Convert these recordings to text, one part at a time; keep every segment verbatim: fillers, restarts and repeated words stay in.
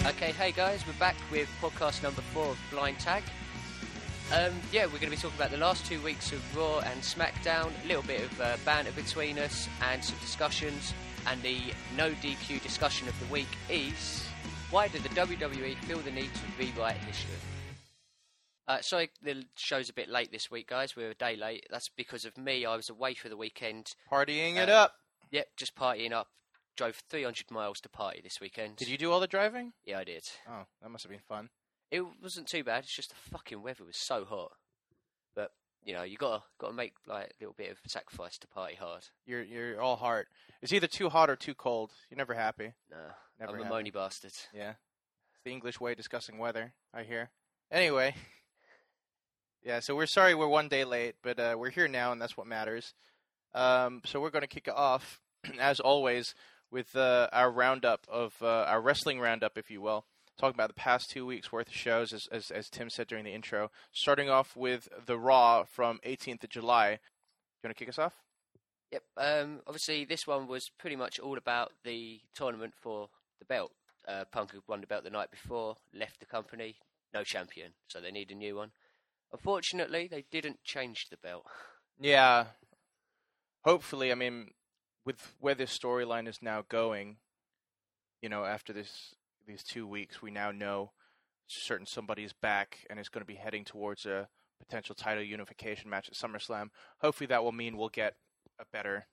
Okay, hey guys, we're back with podcast number four of Blind Tag. Um, yeah, we're going to be talking about the last two weeks of Raw and SmackDown, a little bit of uh, banter between us, and some discussions. And the no D Q discussion of the week is, why did the W W E feel the need to rewrite history? Uh, sorry, the show's a bit late this week, guys. We're a day late. That's because of me. I was away for the weekend. Partying uh, it up. Yep, just partying up. Drove three hundred miles to party this weekend. Did you do all the driving? Yeah, I did. Oh, that must have been fun. It wasn't too bad. It's just the fucking weather was so hot. But you know, you gotta gotta make like a little bit of sacrifice to party hard. You're you're all heart. It's either too hot or too cold. You're never happy. Nah, Never I'm a happy. moany bastard. Yeah, it's the English way of discussing weather. I hear. Anyway, yeah. So we're sorry we're one day late, but uh, we're here now, and that's what matters. Um, so we're going to kick it off, as always, with uh, our roundup of uh, our wrestling roundup, if you will. Talking about the past two weeks worth of shows, as, as as Tim said during the intro. Starting off with the Raw from eighteenth of July. You want to kick us off? Yep. Um, obviously, this one was pretty much all about the tournament for the belt. Uh, Punk had won the belt the night before, left the company, no champion, so they need a new one. Unfortunately, they didn't change the belt. Yeah. Hopefully, I mean, with where this storyline is now going, you know, after this these two weeks, we now know certain somebody's back and is going to be heading towards a potential title unification match at SummerSlam. Hopefully that will mean we'll get a better...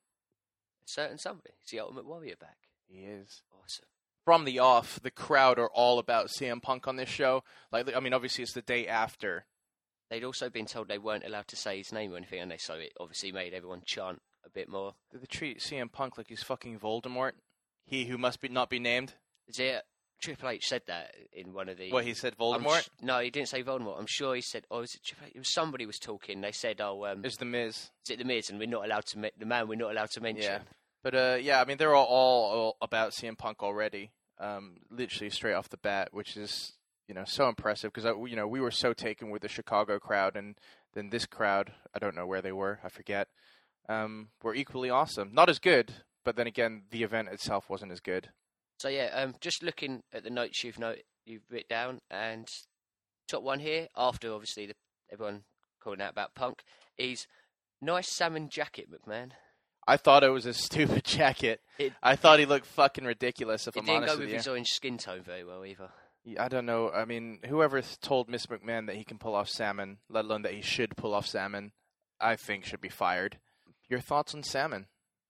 A certain somebody. Is the Ultimate Warrior back? He is. Awesome. From the off, the crowd are all about C M Punk on this show. Like, I mean, obviously it's the day after. They'd also been told they weren't allowed to say his name or anything, and they so it obviously made everyone chant a bit more. Did they treat C M Punk like he's fucking Voldemort? He who must be not be named? Is it... Triple H said that in one of the... What, he said I'm Voldemort? sh- no, he didn't say Voldemort. I'm sure he said... Oh, was it Triple H? It was somebody was talking. They said, oh... Um, It's The Miz. Is it The Miz? And we're not allowed to... Me- the man we're not allowed to mention. Yeah. But, uh, yeah, I mean, they're all, all, all about C M Punk already. Um, literally straight off the bat, which is, you know, so impressive. Because, you know, we were so taken with the Chicago crowd. And then this crowd, I don't know where they were. I forget. Um, were equally awesome. Not as good. But then again, the event itself wasn't as good. So yeah, um, just looking at the notes you've note you've written down, and top one here after obviously the, everyone calling out about Punk is nice salmon jacket, McMahon. I thought it was a stupid jacket. It, I thought he looked fucking ridiculous. If it I'm didn't honest go with with you. his orange skin tone very well either. I don't know. I mean, whoever told Miss McMahon that he can pull off salmon, let alone that he should pull off salmon, I think should be fired. Your thoughts on salmon?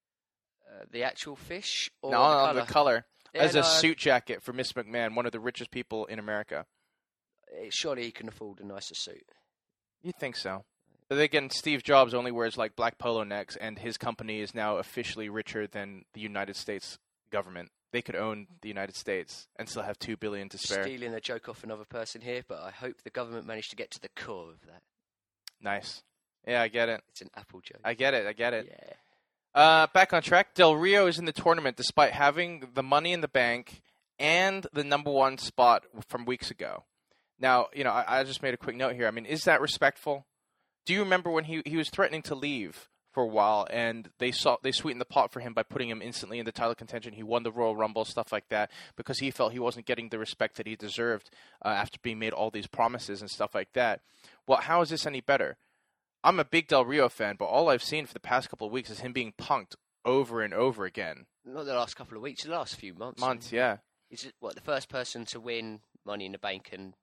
Uh, the actual fish or no, the on colour? the color. Yeah, As no, a suit jacket for Miss McMahon, one of the richest people in America. Surely he can afford a nicer suit. You'd think so. But then again, Steve Jobs only wears like black polo necks, and his company is now officially richer than the United States government. They could own the United States and still have two billion dollars to spare. Stealing a joke off another person here, but I hope the government managed to get to the core of that. Nice. Yeah, I get it. It's an Apple joke. I get it. I get it. Yeah. Uh, back on track. Del Rio is in the tournament despite having the money in the bank and the number one spot from weeks ago. Now, you know, I, I just made a quick note here. I mean, is that respectful? Do you remember when he he was threatening to leave for a while, and they saw they sweetened the pot for him by putting him instantly into title contention? He won the Royal Rumble, stuff like that, because he felt he wasn't getting the respect that he deserved uh, after being made all these promises and stuff like that. Well, how is this any better? I'm a big Del Rio fan, but all I've seen for the past couple of weeks is him being punked over and over again. Not the last couple of weeks, the last few months. Months, yeah. He's what the first person to win Money in the Bank and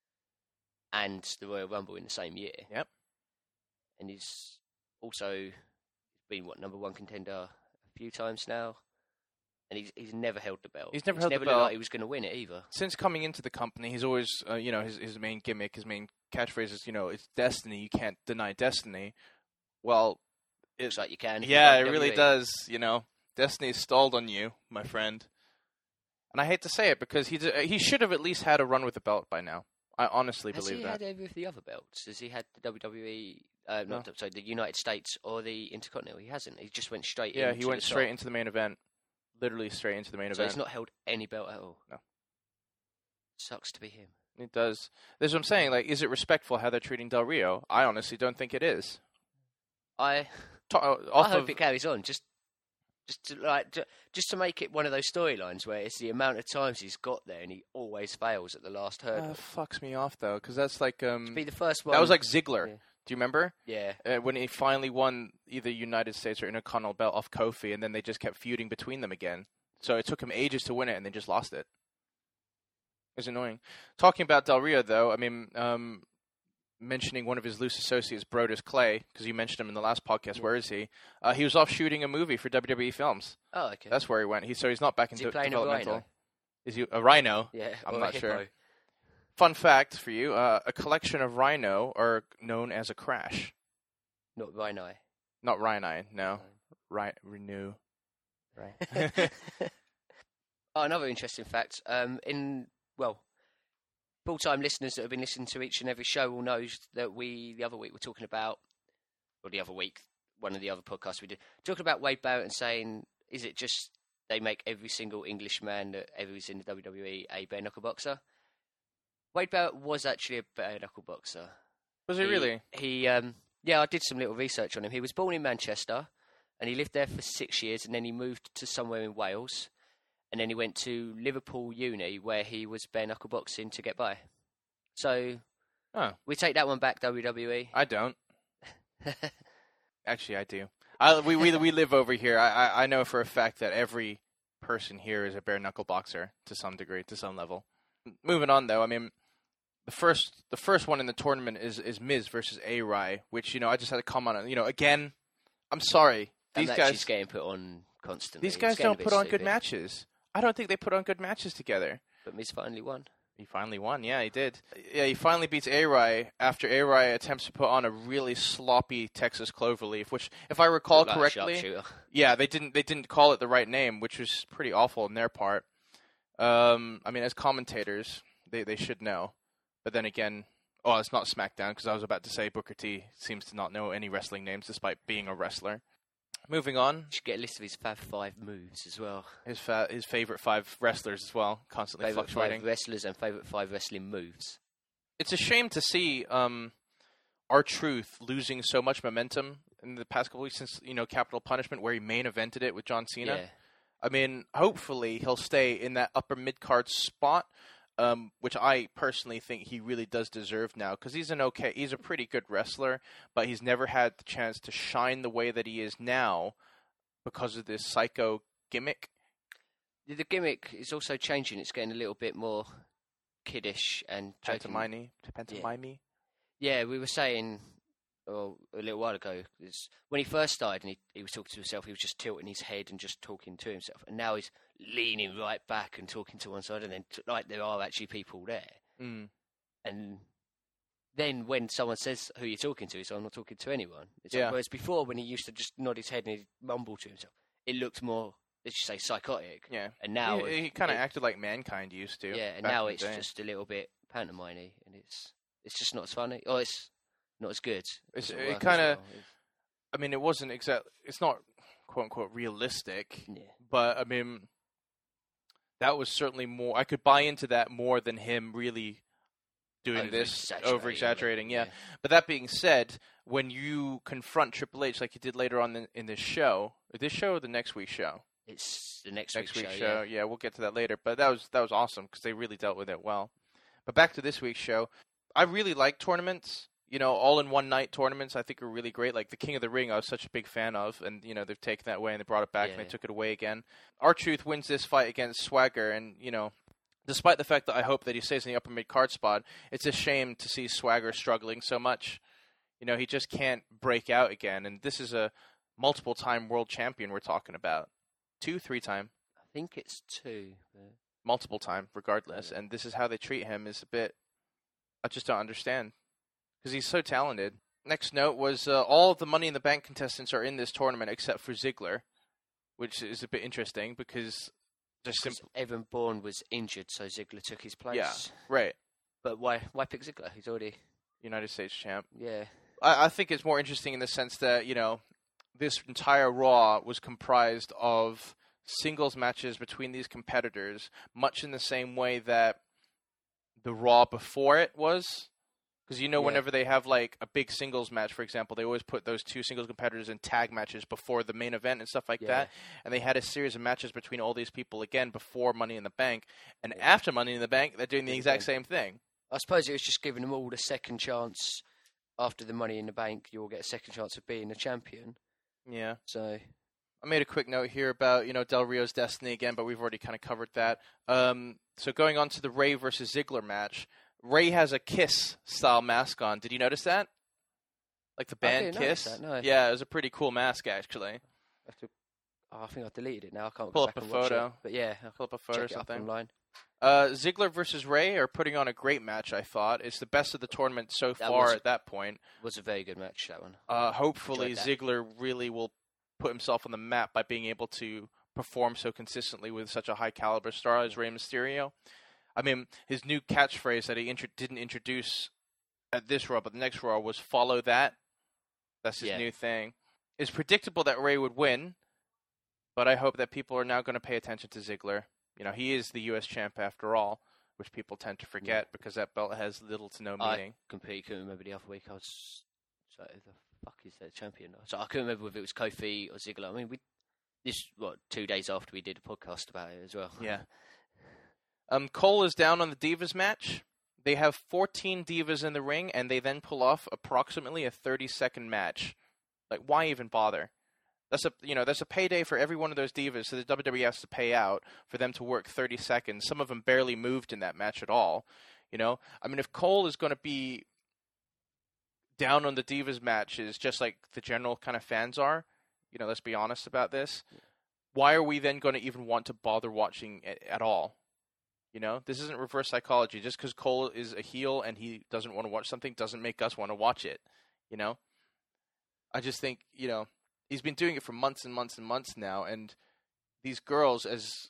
and the Royal Rumble in the same year. Yep. And he's also been what number one contender a few times now, and he's he's never held the belt. He's never it's held never the looked belt. like he was going to win it either. Since coming into the company, he's always, uh, you know, his his main gimmick, his main catchphrase is, you know, it's destiny. You can't deny destiny. Well, Looks like you can. if yeah, it you've got really W W E. does. You know, destiny stalled on you, my friend. And I hate to say it because he he should have at least had a run with the belt by now. I honestly Has believe he that. had any of the other belts? Has he had the W W E? Uh, No. not sorry, the United States or the Intercontinental? He hasn't. He just went straight. Yeah, into he went the straight top. into the main event. Literally straight into the main So event. he's not held any belt at all. No. Sucks to be him. It does. That's what I'm saying. Like, is it respectful how they're treating Del Rio? I honestly don't think it is. I Ta- uh, I off hope of, it carries on. Just Just to, like, ju- just to make it one of those storylines where it's the amount of times he's got there and he always fails at the last hurdle. Uh, fucks me off though, because that's like um. To be the first one. That was like Ziggler. Yeah. Do you remember? Yeah. Uh, when he finally won either United States or Intercontinental belt off Kofi, and then they just kept feuding between them again. So it took him ages to win it, and they just lost it. It was annoying. Talking about Del Rio, though, I mean, um, mentioning one of his loose associates, Brodus Clay, because you mentioned him in the last podcast. Yeah. Where is he? Uh, he was off shooting a movie for W W E Films. Oh, okay. That's where he went. He so he's not back is into he playing developmental. A rhino? Is he a rhino? Yeah, I'm or not a sure. hippo. Fun fact for you: uh, a collection of rhino are known as a crash. Not rhino. Not rhino. No. Right. Renew. Right. Oh, another interesting fact. Um, in well, full-time listeners that have been listening to each and every show will know that we the other week were talking about, or the other week, one of the other podcasts we did, talking about Wade Barrett and saying, is it just they make every single Englishman that ever was in the W W E a bare knuckle boxer? Wade Barrett was actually a bare knuckle boxer. Was he, he really? He, um, yeah, I did some little research on him. He was born in Manchester, and he lived there for six years, and then he moved to somewhere in Wales, and then he went to Liverpool Uni, where he was bare knuckle boxing to get by. So, oh. we take that one back, W W E. I don't. Actually, I do. I, we we we live over here. I, I I know for a fact that every person here is a bare knuckle boxer to some degree, to some level. Moving on, though, I mean, the first the first one in the tournament is is Miz versus A-Rai, which you know I just had to comment on. You know, again, I'm sorry, these and guys she's getting put on constantly. These guys don't put on good matches. I don't think they put on good matches together. But Miz finally won. He finally won, yeah, he did. Yeah, he finally beats A-Rai after A-Rai attempts to put on a really sloppy Texas Cloverleaf, which, if I recall like correctly, yeah, they didn't they didn't call it the right name, which was pretty awful on their part. Um, I mean, as commentators, they, they should know. But then again, oh, it's not SmackDown, because I was about to say Booker T seems to not know any wrestling names despite being a wrestler. Moving on. You should get a list of his Fab Five moves as well. His fa- his favorite five wrestlers as well, constantly favorite fluctuating. Five wrestlers and favorite five wrestling moves. It's a shame to see um, R-Truth losing so much momentum in the past couple weeks since, you know, Capital Punishment, where he main evented it with John Cena. Yeah. I mean, hopefully he'll stay in that upper mid-card spot, um, which I personally think he really does deserve now, because he's an okay, he's a pretty good wrestler, but he's never had the chance to shine the way that he is now because of this psycho gimmick. The gimmick is also changing. It's getting a little bit more kiddish and pantomime. Pantomime. Yeah. yeah, we were saying oh, a little while ago, when he first started and he, he was talking to himself, he was just tilting his head and just talking to himself. And now he's leaning right back and talking to one side, and then t- like there are actually people there. Mm. And then when someone says who you're talking to, so I'm not talking to anyone. It's yeah. like, whereas before, when he used to just nod his head and he'd mumble to himself, it looked more, let's just say, psychotic. Yeah. And now he, he kind of acted like Mankind used to. Yeah, and now it's just a little bit pantomime-y, and it's it's just not as funny. Oh, it's not as good. It's, it it kind of. well. I mean, it wasn't exactly. It's not quote unquote realistic. Yeah. But I mean, that was certainly more. I could buy into that more than him really doing this over exaggerating. Yeah. yeah. But that being said, when you confront Triple H like you did later on in, in this show, this show or the next week's show. It's the next, next week's week's show. show. Yeah. yeah, we'll get to that later. But that was that was awesome because they really dealt with it well. But back to this week's show, I really like tournaments. You know, all in one night tournaments I think are really great. Like the King of the Ring, I was such a big fan of, and you know they've taken that away and they brought it back yeah, and they yeah. took it away again. R-Truth wins this fight against Swagger, and you know, despite the fact that I hope that he stays in the upper mid card spot, it's a shame to see Swagger struggling so much. You know, he just can't break out again, and this is a multiple time world champion we're talking about. Two, three time. I think it's two. But... Multiple time, regardless. Yeah. And this is how they treat him is a bit... I just don't understand. Because he's so talented. Next note was uh, all of the Money in the Bank contestants are in this tournament except for Ziggler, which is a bit interesting because... just simple. Evan Bourne was injured, so Ziggler took his place. Yeah, right. But why why pick Ziggler? He's already... United States champ. Yeah. I, I think it's more interesting in the sense that, you know, this entire Raw was comprised of singles matches between these competitors, much in the same way that the Raw before it was. Because, you know, Yeah. whenever they have, like, a big singles match, for example, they always put those two singles competitors in tag matches before the main event and stuff like Yeah. that. And they had a series of matches between all these people, again, before Money in the Bank. And Yeah. after Money in the Bank, they're doing the Do it exact again. same thing. I suppose it was just giving them all the second chance after the Money in the Bank. You'll get a second chance of being a champion. Yeah. So I made a quick note here about, you know, Del Rio's destiny again, but we've already kind of covered that. Um, so going on to the Ray versus Ziggler match, Ray has a Kiss-style mask on. Did you notice that? Like the I band didn't notice Kiss? that, no. Yeah, it was a pretty cool mask, actually. I, have to, oh, I think I deleted it now. I can't Pull go up back a and watch photo. it. But yeah, I'll Pull up a photo or check it up something. online. Uh, Ziggler versus Ray are putting on a great match, I thought. It's the best of the tournament so That far was- at that point. It was a very good match, that one. Uh, hopefully, Enjoyed that. Ziggler really will put himself on the map by being able to perform so consistently with such a high caliber star as Rey Mysterio. I mean, his new catchphrase that he intro- didn't introduce at this Raw, but the next Raw was "Follow that." That's his Yeah. new thing. It's predictable that Ray would win, but I hope that people are now going to pay attention to Ziggler. You know, he is the U S champ after all, which people tend to forget because that belt has little to no meaning. I completely couldn't remember the other week. I was so who the fuck is that champion? So I couldn't remember if it was Kofi or Ziggler. I mean, we this what two days after we did a podcast about it as well. Yeah. Um, Cole is down on the Divas match. They have fourteen Divas in the ring, and they then pull off approximately a thirty-second match. Like, why even bother? That's a you know that's a payday for every one of those Divas, so the W W E has to pay out for them to work thirty seconds. Some of them barely moved in that match at all. You know, I mean, if Cole is going to be down on the Divas matches, just like the general kind of fans are, you know, let's be honest about this. Why are we then going to even want to bother watching it at all? You know, this isn't reverse psychology. Just because Cole is a heel and he doesn't want to watch something doesn't make us want to watch it. You know, I just think, you know, he's been doing it for months and months and months now, and these girls, as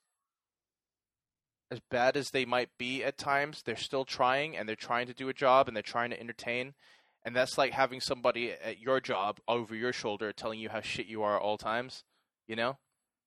as bad as they might be at times, they're still trying, and they're trying to do a job, and they're trying to entertain. And that's like having somebody at your job over your shoulder telling you how shit you are at all times, you know?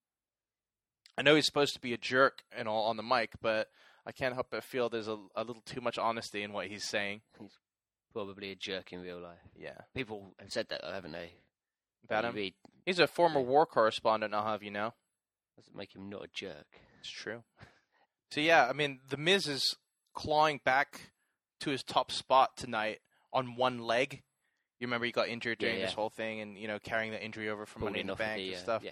I know he's supposed to be a jerk and all on the mic, but I can't help but feel there's a, a little too much honesty in what he's saying. He's probably a jerk in real life. Yeah. People have said that, though, haven't they? About You him? read, He's a former war correspondent, I'll have you know. doesn't make him not a jerk. It's true. So, yeah, I mean, The Miz is clawing back to his top spot tonight on one leg. You remember he got injured during Yeah, yeah. this whole thing and, you know, carrying the injury over from Money in Falling the off Bank the, and uh, stuff. Yeah.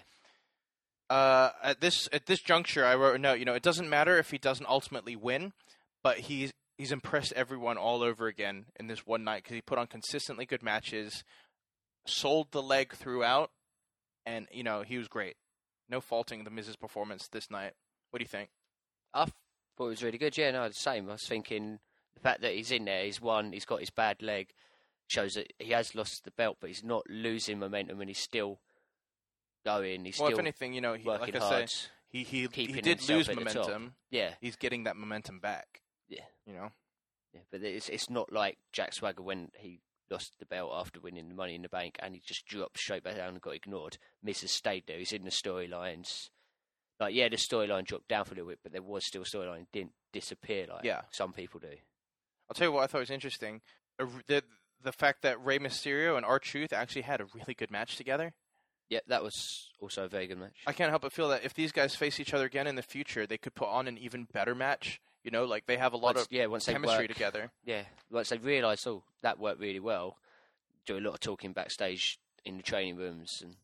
Uh, at this at this juncture, I wrote a note. You know, it doesn't matter if he doesn't ultimately win, but he's he's impressed everyone all over again in this one night because he put on consistently good matches, sold the leg throughout, and you know he was great. No faulting the Miz's performance this night. What do you think? I thought it was really good. Yeah, no, the same. I was thinking the fact that he's in there, he's won, he's got his bad leg, shows that he has lost the belt, but he's not losing momentum and he's still going. He's Well, still if anything, you know, he, working like I hard. say, he he, he keeping did himself lose at the top. momentum. Yeah, He's getting that momentum back. yeah, You know. yeah. But it's it's not like Jack Swagger when he lost the belt after winning the Money in the Bank and he just dropped straight back down and got ignored. Miz has stayed there. He's in the storylines. Like, yeah, the storyline dropped down for a little bit, but there was still a storyline. It didn't disappear like Yeah. some people do. I'll tell you what I thought was interesting. Uh, The the fact that Rey Mysterio and R-Truth actually had a really good match together. Yeah, that was also a very good match. I can't help but feel that if these guys face each other again in the future, they could put on an even better match. You know, like they have a lot Once- of yeah, once they chemistry work- together. Yeah, once they realised, oh, that worked really well, do a lot of talking backstage in the training rooms. And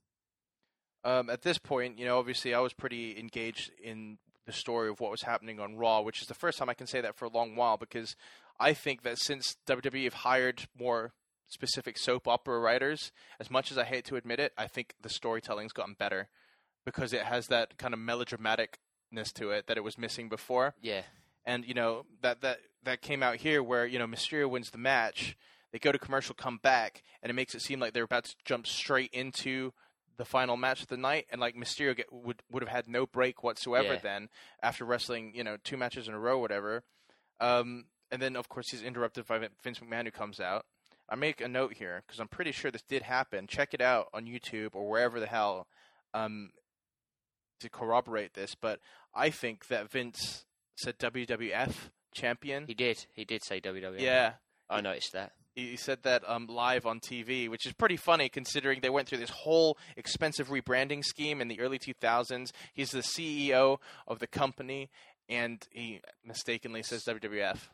Um, at this point, you know, obviously I was pretty engaged in the story of what was happening on Raw, which is the first time I can say that for a long while, because I think that since W W E have hired more specific soap opera writers, as much as I hate to admit it, I think the storytelling's gotten better because it has that kind of melodramaticness to it that it was missing before. yeah, And, you know, that, that, that came out here where, you know, Mysterio wins the match, they go to commercial, come back, and it makes it seem like they're about to jump straight into the final match of the night, and, like, Mysterio get, would would have had no break whatsoever Yeah. then after wrestling, you know, two matches in a row or whatever. Um, and then, of course, he's interrupted by Vince McMahon, who comes out. I make a note here, because I'm pretty sure this did happen. Check it out on YouTube or wherever the hell um, to corroborate this, but I think that Vince said W W F champion. he did. He did say W W E. Yeah, I noticed that. He said that um, live on T V, which is pretty funny considering they went through this whole expensive rebranding scheme in the early two thousands. He's the C E O of the company, and he mistakenly says W W F.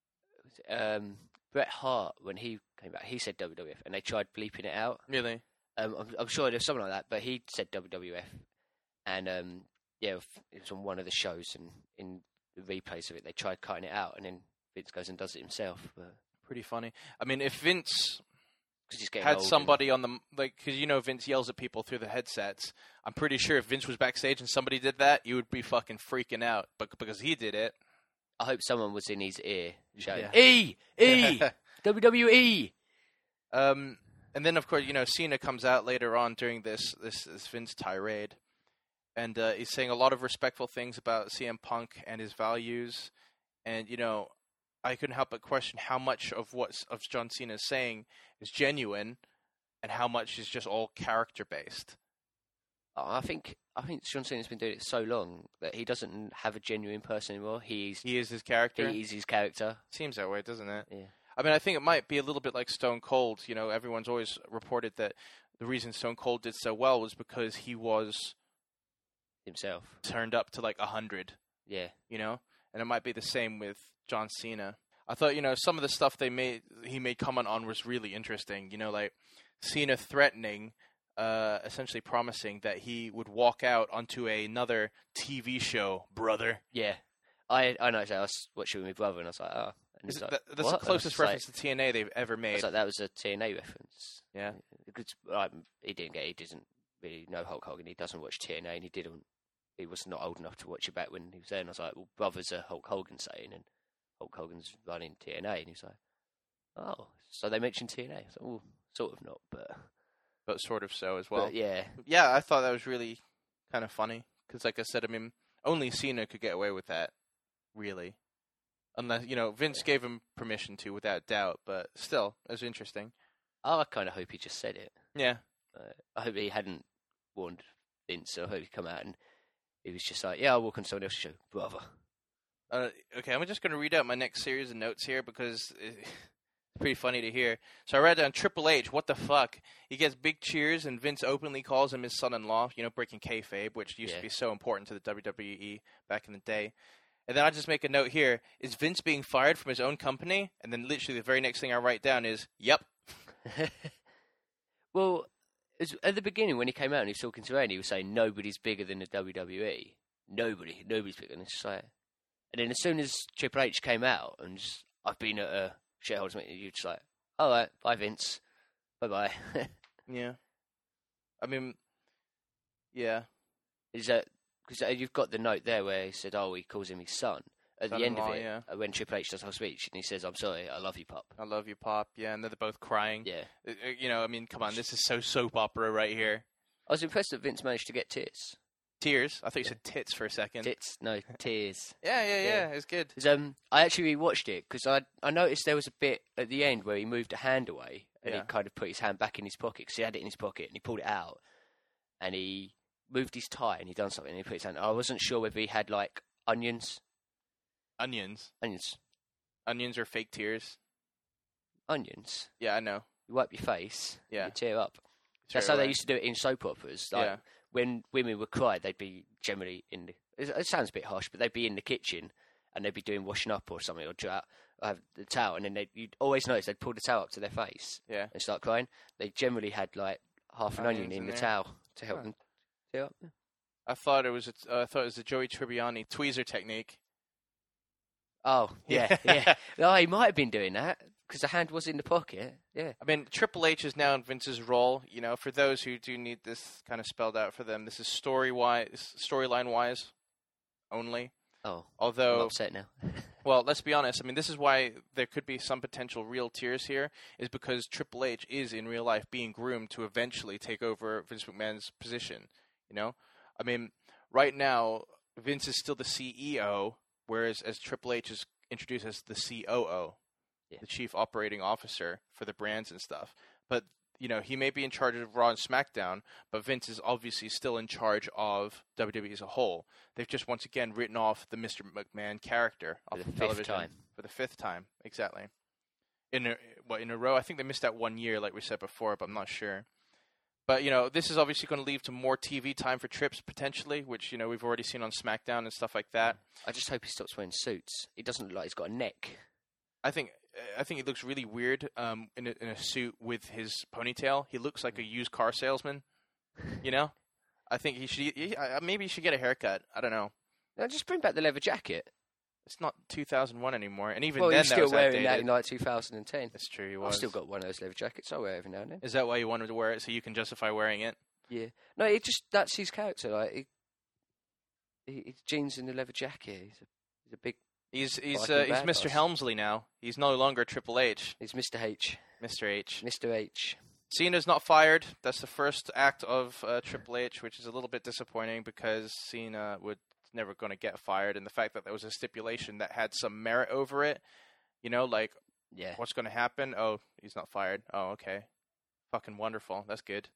Um, Bret Hart, when he came back, he said W W F, and they tried bleeping it out. Really? Um, I'm, I'm sure there's something like that, but he said W W F, and um, yeah, it was on one of the shows, and in the replays of it, they tried cutting it out, and then Vince goes and does it himself. But pretty funny. I mean, if Vince he's getting had old somebody on the like, because you know Vince yells at people through the headsets. I'm pretty sure if Vince was backstage and somebody did that, you would be fucking freaking out. But because he did it, I hope someone was in his ear shouting, Yeah. E! E! W W E! Um, and then, of course, you know, Cena comes out later on during this this, this Vince tirade, and uh, he's saying a lot of respectful things about C M Punk and his values. And, you know, I couldn't help but question how much of what of John Cena is saying is genuine and how much is just all character-based. I think I think John Cena's been doing it so long that he doesn't have a genuine person anymore. He's He is his character? He is his character. Seems that way, doesn't it? Yeah. I mean, I think it might be a little bit like Stone Cold. You know, everyone's always reported that the reason Stone Cold did so well was because he was Himself. turned up to like a hundred. Yeah. You know, and it might be the same with John Cena. I thought, you know, some of the stuff they made, he made comment on was really interesting. You know, like Cena threatening, uh, essentially promising that he would walk out onto another T V show, brother. Yeah. I I know. So I was watching with my brother, and I was like, oh. And Is he's it- like, that- that's what? the closest And I was reference to T N A they've ever like, I made. was like, that was a T N A reference. Yeah. Because, like, he didn't get. He doesn't really know Hulk Hogan. He doesn't watch T N A, and he didn't. He was not old enough to watch it back when he was there. And I was like, well, brother's a Hulk Hogan saying, and Hulk Hogan's running T N A, and he's like, oh, so they mentioned T N A. I was like, well, sort of not, but But sort of so as well. but yeah, Yeah, I thought that was really kind of funny. Because, like I said, I mean, only Cena could get away with that, really. Unless, you know, Vince gave him permission to, without doubt. But still, it was interesting. I kind of hope he just said it. Yeah. Uh, I hope he hadn't warned Vince. I hope he'd come out and he was just like, yeah, I'll walk on someone else's show, brother. Uh, okay, I'm just going to read out my next series of notes here because it's pretty funny to hear. So I read on Triple H, what the fuck? He gets big cheers and Vince openly calls him his son-in-law, you know, breaking kayfabe, which used Yeah. to be so important to the W W E back in the day. And then I just make a note here, is Vince being fired from his own company? And then literally the very next thing I write down is, yep. Well, it's- at the beginning when he came out and he was talking to Randy, he was saying nobody's bigger than the W W E. Nobody, nobody's bigger. And it's just like, and then as soon as Triple H came out and just, I've been at a shareholders meeting, you're just like, all right, bye Vince, bye bye. Yeah. I mean, yeah. Is that because you've got the note there where he said, oh, he calls him his son. At the end of Son-in-law, it, yeah. uh, when Triple H does the whole speech, and he says, I'm sorry, I love you, Pop. I love you, Pop. Yeah, and they're both crying. Yeah. Uh, uh, You know, I mean, come on, this is so soap opera right here. I was impressed that Vince managed to get tears. Tears? I thought you said tits for a second. Tits? No, tears. Yeah, yeah, yeah, Yeah. it's good. 'Cause, um, I actually rewatched it because I I noticed there was a bit at the end where he moved a hand away and Yeah. he kind of put his hand back in his pocket because he had it in his pocket and he pulled it out and he moved his tie and he done something and he put his hand. I wasn't sure whether he had like onions, Onions. onions, Onions are fake tears. onions. Yeah, I know. You wipe your face, Yeah. you tear up. Straight That's how they away. used to do it in soap operas. Like Yeah. when women would cry, they'd be generally in the. It, it sounds a bit harsh, but they'd be in the kitchen and they'd be doing washing up or something, or dry out, or have the towel, and then they you'd always notice they'd pull the towel up to their face Yeah. and start crying. They generally had like half an onion Onions in in the there. towel to help Huh. them tear up. I thought it was a, uh, I thought it was the Joey Tribbiani tweezer technique. Oh yeah, yeah. Oh, he might have been doing that because the hand was in the pocket. Yeah. I mean, Triple H is now in Vince's role. You know, for those who do need this kind of spelled out for them, this is story wise, storyline wise, only. Oh, I'm Although, upset now. well, let's be honest. I mean, this is why there could be some potential real tears here, is because Triple H is in real life being groomed to eventually take over Vince McMahon's position. You know, I mean, right now Vince is still the C E O, whereas as Triple H is introduced as the C O O, Yeah. the Chief Operating Officer for the brands and stuff. But you know, he may be in charge of Raw and SmackDown, but Vince is obviously still in charge of W W E as a whole. They've just once again written off the Mister McMahon character For off the of fifth television time. for the fifth time. Exactly. in a what in a row. I think they missed out one year, like we said before, but I'm not sure. But, you know, this is obviously going to lead to more T V time for Trips, potentially, which, you know, we've already seen on SmackDown and stuff like that. I just hope he stops wearing suits. He doesn't look like he's got a neck. I think I think he looks really weird um, in, a, in a suit with his ponytail. He looks like a used car salesman, you know? I think he should he, maybe he should get a haircut. I don't know. No, just bring back the leather jacket. It's not two thousand one anymore, and even well, then he's that still was wearing outdated. that in like two thousand ten. That's true, he was. I've still got one of those leather jackets. I wear it every now and then. Is that why you wanted to wear it, so you can justify wearing it? Yeah. No, it just that's his character. Like, he, he, he's jeans and a leather jacket. He's a, he's a big. He's he's Like uh, a he's badass. Mister Helmsley now. He's no longer Triple H. He's Mister H. Mister H. Mister H. Cena's not fired. That's the first act of uh, Triple H, which is a little bit disappointing because Cena would never going to get fired, and the fact that there was a stipulation that had some merit over it, you know, like, Yeah. what's going to happen? Oh, he's not fired. Oh, okay. Fucking wonderful. That's good.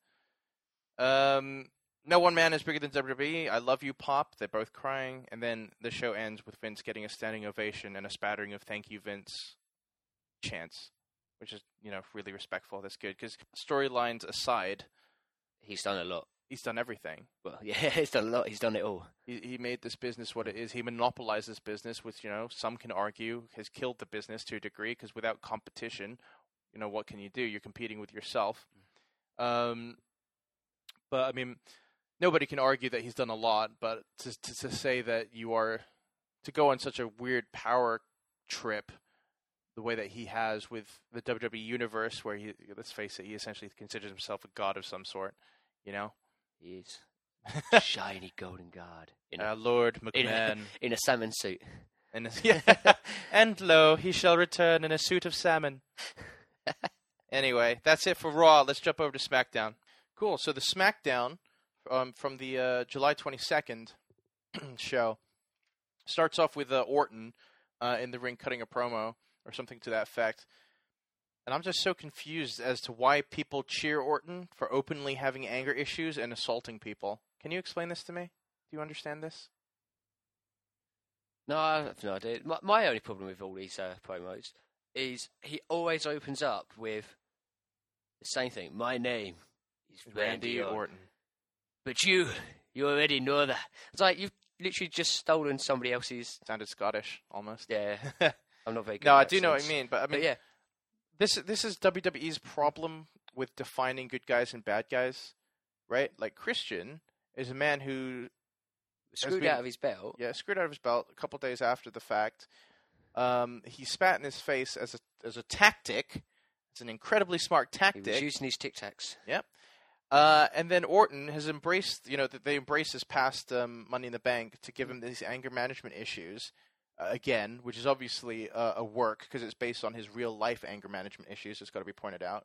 Um, no one man is bigger than W W E. I love you, Pop. They're both crying, and then the show ends with Vince getting a standing ovation and a spattering of "Thank you, Vince" chants, which is, you know, really respectful. That's good because storylines aside, He's done a lot. he's done everything. Well, yeah, he's done a lot. He's done it all. He he made this business what it is. He monopolized this business, which, you know, some can argue has killed the business to a degree because without competition, you know, what can you do? You're competing with yourself. Um, but I mean, nobody can argue that he's done a lot. But to, to to say that you are to go on such a weird power trip, the way that he has with the W W E universe, where he, let's face it, he essentially considers himself a god of some sort. You know, He is. Shiny golden god. In a, uh, Lord in, a, McMahon. in a salmon suit. And, yeah. And lo, he shall return in a suit of salmon. Anyway, that's it for Raw. Let's jump over to SmackDown. Cool. So the SmackDown um, from the uh, July twenty-second show starts off with uh, Orton uh, in the ring cutting a promo or something to that effect. And I'm just so confused as to why people cheer Orton for openly having anger issues and assaulting people. Can you explain this to me? Do you understand this? No, I have no idea. My, my only problem with all these uh, promos is he always opens up with the same thing. My name is Randy, Randy Orton. Orton. But you, you already know that. It's like you've literally just stolen somebody else's. Sounded Scottish, almost. Yeah, I'm not very good No, at I do know what I accents. mean, but I mean, But yeah, this this is W W E's problem with defining good guys and bad guys, right? Like Christian is a man who screwed been- out of his belt. yeah screwed out of his belt a couple days after the fact. Um, he spat in his face as a as a tactic. It's an incredibly smart He tactic. was using his Tic Tacs. Yep. Uh, and then Orton has embraced, you know, that they embrace his past um, Money in the Bank to give him these anger management issues uh, again, which is obviously uh, a work because it's based on his real life anger management issues. It's got to be pointed out.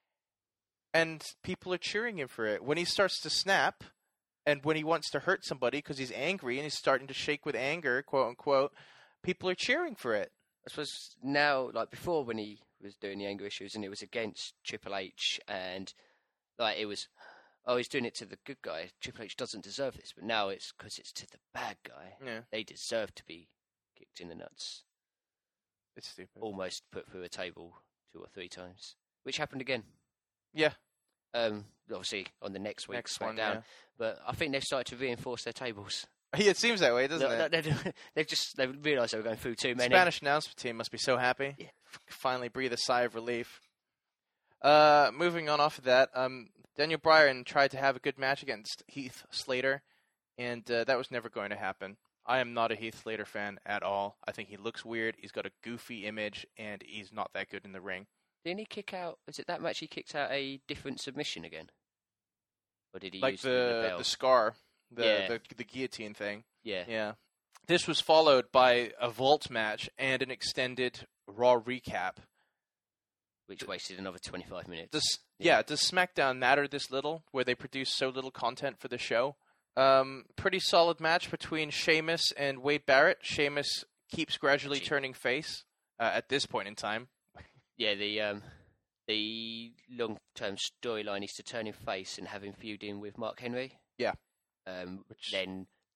And people are cheering him for it. When he starts to snap and when he wants to hurt somebody because he's angry and he's starting to shake with anger, quote unquote, people are cheering for it. I suppose now, like before when he was doing the anger issues and it was against Triple H and like it was, oh, he's doing it to the good guy. Triple H doesn't deserve this. But now it's because it's to the bad guy. Yeah, They deserve to be kicked in the nuts. it's stupid. Almost put through a table two or three times. Which happened again. Yeah, Um, obviously on the next week's next one. SmackDown. Yeah. But I think they've started to reinforce their tables. Yeah, it seems that way, doesn't No, it? no, they- They've just they've realised they were going through too many. Spanish announcement team must be so happy. Yeah. Finally breathe a sigh of relief. Uh, moving on off of that, um, Daniel Bryan tried to have a good match against Heath Slater, and uh, that was never going to happen. I am not a Heath Slater fan at all. I think he looks weird. He's got a goofy image, and he's not that good in the ring. Didn't he kick out? Was it that match he kicked out a different submission again? Or did he Like use the, the belt? the scar, the, Yeah. the the guillotine thing. Yeah. Yeah. This was followed by a vault match and an extended Raw recap. Which wasted another twenty-five minutes. Does yeah. Does SmackDown matter this little, where they produce so little content for the show? Um, pretty solid match between Sheamus and Wade Barrett. Sheamus keeps gradually Gee. turning face uh, at this point in time. Yeah, the um, the long-term storyline is to turn him face and have him feuding with Mark Henry. Yeah. Um, Which- then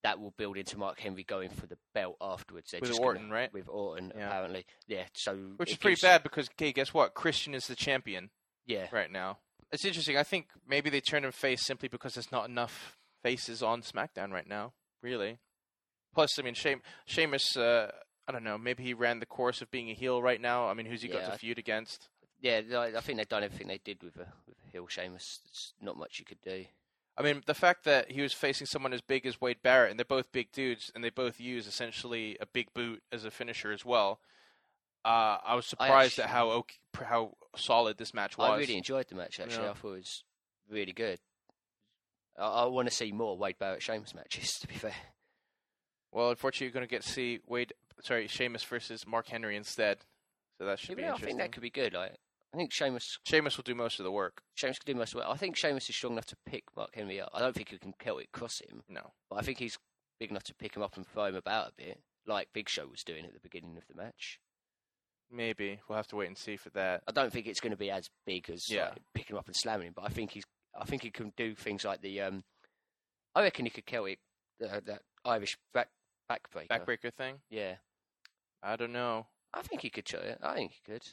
that will build into Mark Henry going for the belt afterwards. They're With just Orton, gonna, right? With Orton, Yeah. apparently. Yeah, so... Which it is pretty gives- bad because, okay, guess what? Christian is the champion Yeah. right now. It's interesting. I think maybe they turned him face simply because there's not enough faces on SmackDown right now, really. Plus, I mean, Shame, Sheamus, uh, I don't know, maybe he ran the course of being a heel right now. I mean, who's he got Yeah, to I- feud against? Yeah, I I think they've done everything they did with a, with a heel Sheamus. There's not much you could do. I mean, the fact that he was facing someone as big as Wade Barrett, and they're both big dudes, and they both use essentially a big boot as a finisher as well. Uh, I was surprised actually- at how okay, how solid this match was. I really enjoyed the match, actually. Yeah. I thought it was really good. I, I want to see more Wade Barrett Sheamus matches, to be fair. Well, unfortunately, you're going to get to see Wade, sorry, Sheamus versus Mark Henry instead. So that should be Yeah, I interesting. think that could be good. Like, I think Sheamus, Sheamus will do most of the work. Sheamus could do most of it. I think Sheamus is strong enough to pick Mark Henry up. I don't think he can Celtic cross him, No. but I think he's big enough to pick him up and throw him about a bit, like Big Show was doing at the beginning of the match. Maybe. We'll have to wait and see for that. I don't think it's going to be as big as Yeah. like, picking him up and slamming him, but I think he's. I think he can do things like the. Um, I reckon he could Celtic uh, that Irish back backbreaker. Backbreaker thing? Yeah, I don't know. I think he could try it. I think he could.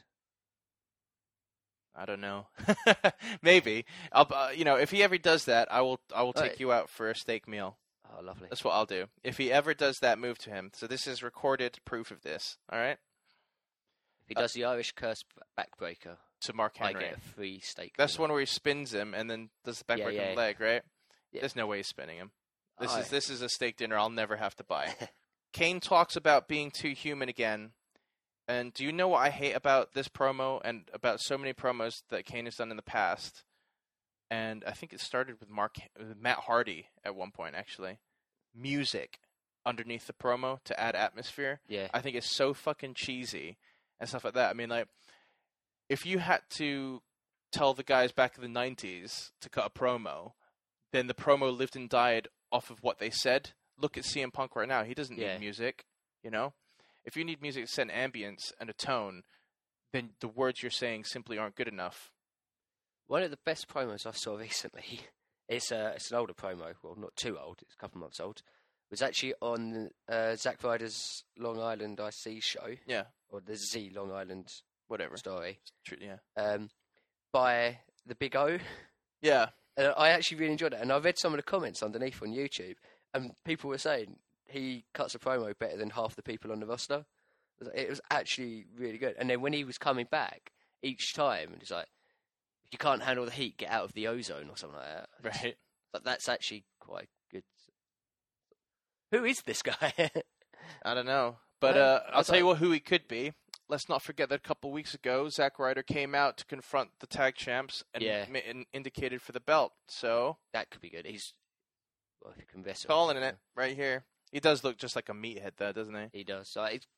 I don't know. Maybe. I'll, uh, you know, if he ever does that, I will I will take Right. you out for a steak meal. Oh, lovely. That's what I'll do. If he ever does that move to him. So this is recorded proof of this. All right? If he does the Irish curse backbreaker, To Mark I Henry. get a free steak. That's the meal. one where he spins him and then does the backbreaker Yeah, yeah. leg, right? Yeah. There's no way he's spinning him. This Oh, is this is a steak dinner I'll never have to buy. Kane talks about being too human again. And do you know what I hate about this promo and about so many promos that Kane has done in the past? And I think it started with Mark with Matt Hardy at one point, actually. Music underneath the promo to add atmosphere. Yeah. I think it's so fucking cheesy and stuff like that. I mean, like, if you had to tell the guys back in the nineties to cut a promo, then the promo lived and died off of what they said. Look at C M Punk right now. He doesn't Yeah. need music, you know? If you need music to set an ambience and a tone, then the words you're saying simply aren't good enough. One of the best promos I saw recently, it's, uh, it's an older promo, well, not too old, it's a couple of months old, it was actually on uh, Zack Ryder's Long Island I C show, Yeah, or the Z Long Island whatever. story, True, yeah. um, by the Big O. Yeah. Uh, I actually really enjoyed it, and I read some of the comments underneath on YouTube, and people were saying he cuts a promo better than half the people on the roster. It was, it was actually really good. And then when he was coming back each time, and he's like, "If you can't handle the heat, get out of the ozone," or something like that. Right. But that's actually quite good. Who is this guy? I don't know. But Well, uh, I I'll tell you thought- what, who he could be. Let's not forget that a couple weeks ago, Zack Ryder came out to confront the tag champs and, Yeah. ma- and indicated for the belt. So, That could be good. He's well, if you can wrestle, calling it right here. He does look just like a meathead, though, doesn't he? He does. So it's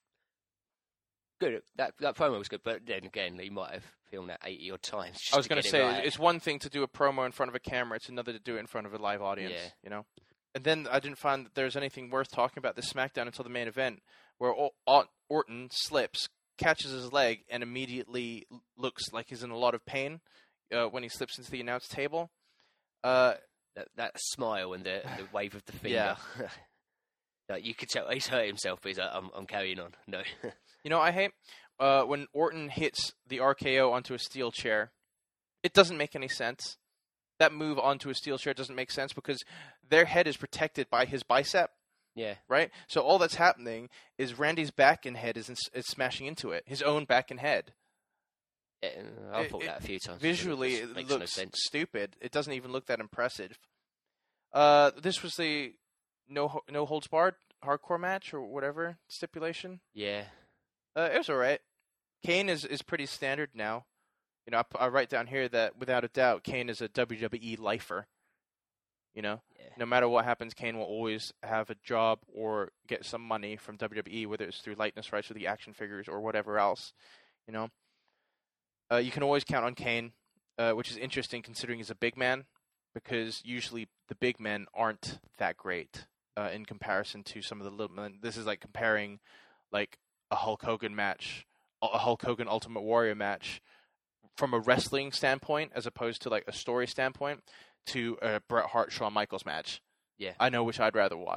good. That that promo was good, but then again, he might have filmed that eighty odd times. Just I was going going to to say, right. it's one thing to do a promo in front of a camera, it's another to do it in front of a live audience, Yeah. you know? And then I didn't find that there's anything worth talking about this SmackDown until the main event, where o- o- Orton slips, catches his leg, and immediately l- looks like he's in a lot of pain uh, when he slips into the announce table. Uh, that, that smile and the, the wave of the finger. Like, you could tell he's hurt himself, but he's like, I'm, I'm carrying on. No. You know, I hate uh, when Orton hits the R K O onto a steel chair. It doesn't make any sense. That move onto a steel chair doesn't make sense because their head is protected by his bicep, Yeah. right? So all that's happening is Randy's back and head is, in, is smashing into it, his own back and head. Yeah, I've It- thought it- that a few times. Visually, It it makes no looks sense. stupid. It doesn't even look that impressive. Uh, this was the no no holds barred hardcore match or whatever stipulation. Yeah. Uh, it was all right. Kane is, is pretty standard now. You know, I, p- I write down here that without a doubt, Kane is a W W E lifer. You know, Yeah. no matter what happens, Kane will always have a job or get some money from W W E, whether it's through likeness rights or the action figures or whatever else. You know, uh, you can always count on Kane, uh, which is interesting considering he's a big man, because usually the big men aren't that great uh, in comparison to some of the little men. This is like comparing like a Hulk Hogan match, a Hulk Hogan Ultimate Warrior match from a wrestling standpoint as opposed to like a story standpoint to a Bret Hart Shawn Michaels match. Yeah. I know which I'd rather watch.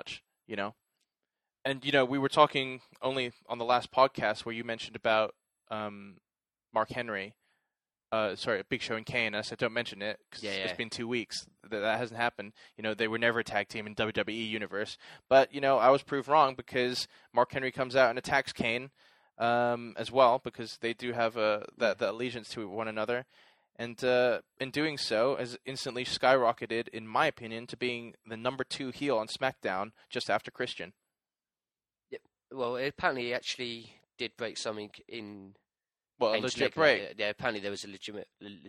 you know. And, you know, we were talking only on the last podcast where you mentioned about um, Mark Henry. Uh, sorry, Big Show and Kane. And I said, don't mention it because Yeah, yeah. it's been two weeks. That, that hasn't happened. You know, they were never a tag team in W W E universe. But, you know, I was proved wrong because Mark Henry comes out and attacks Kane um, as well because they do have a, that, that allegiance to one another. And uh, in doing so, has instantly skyrocketed, in my opinion, to being the number two heel on SmackDown just after Christian. Well, apparently he actually did break something in. Well, a Kane's legit leg. break. Yeah, apparently there was a legitimate,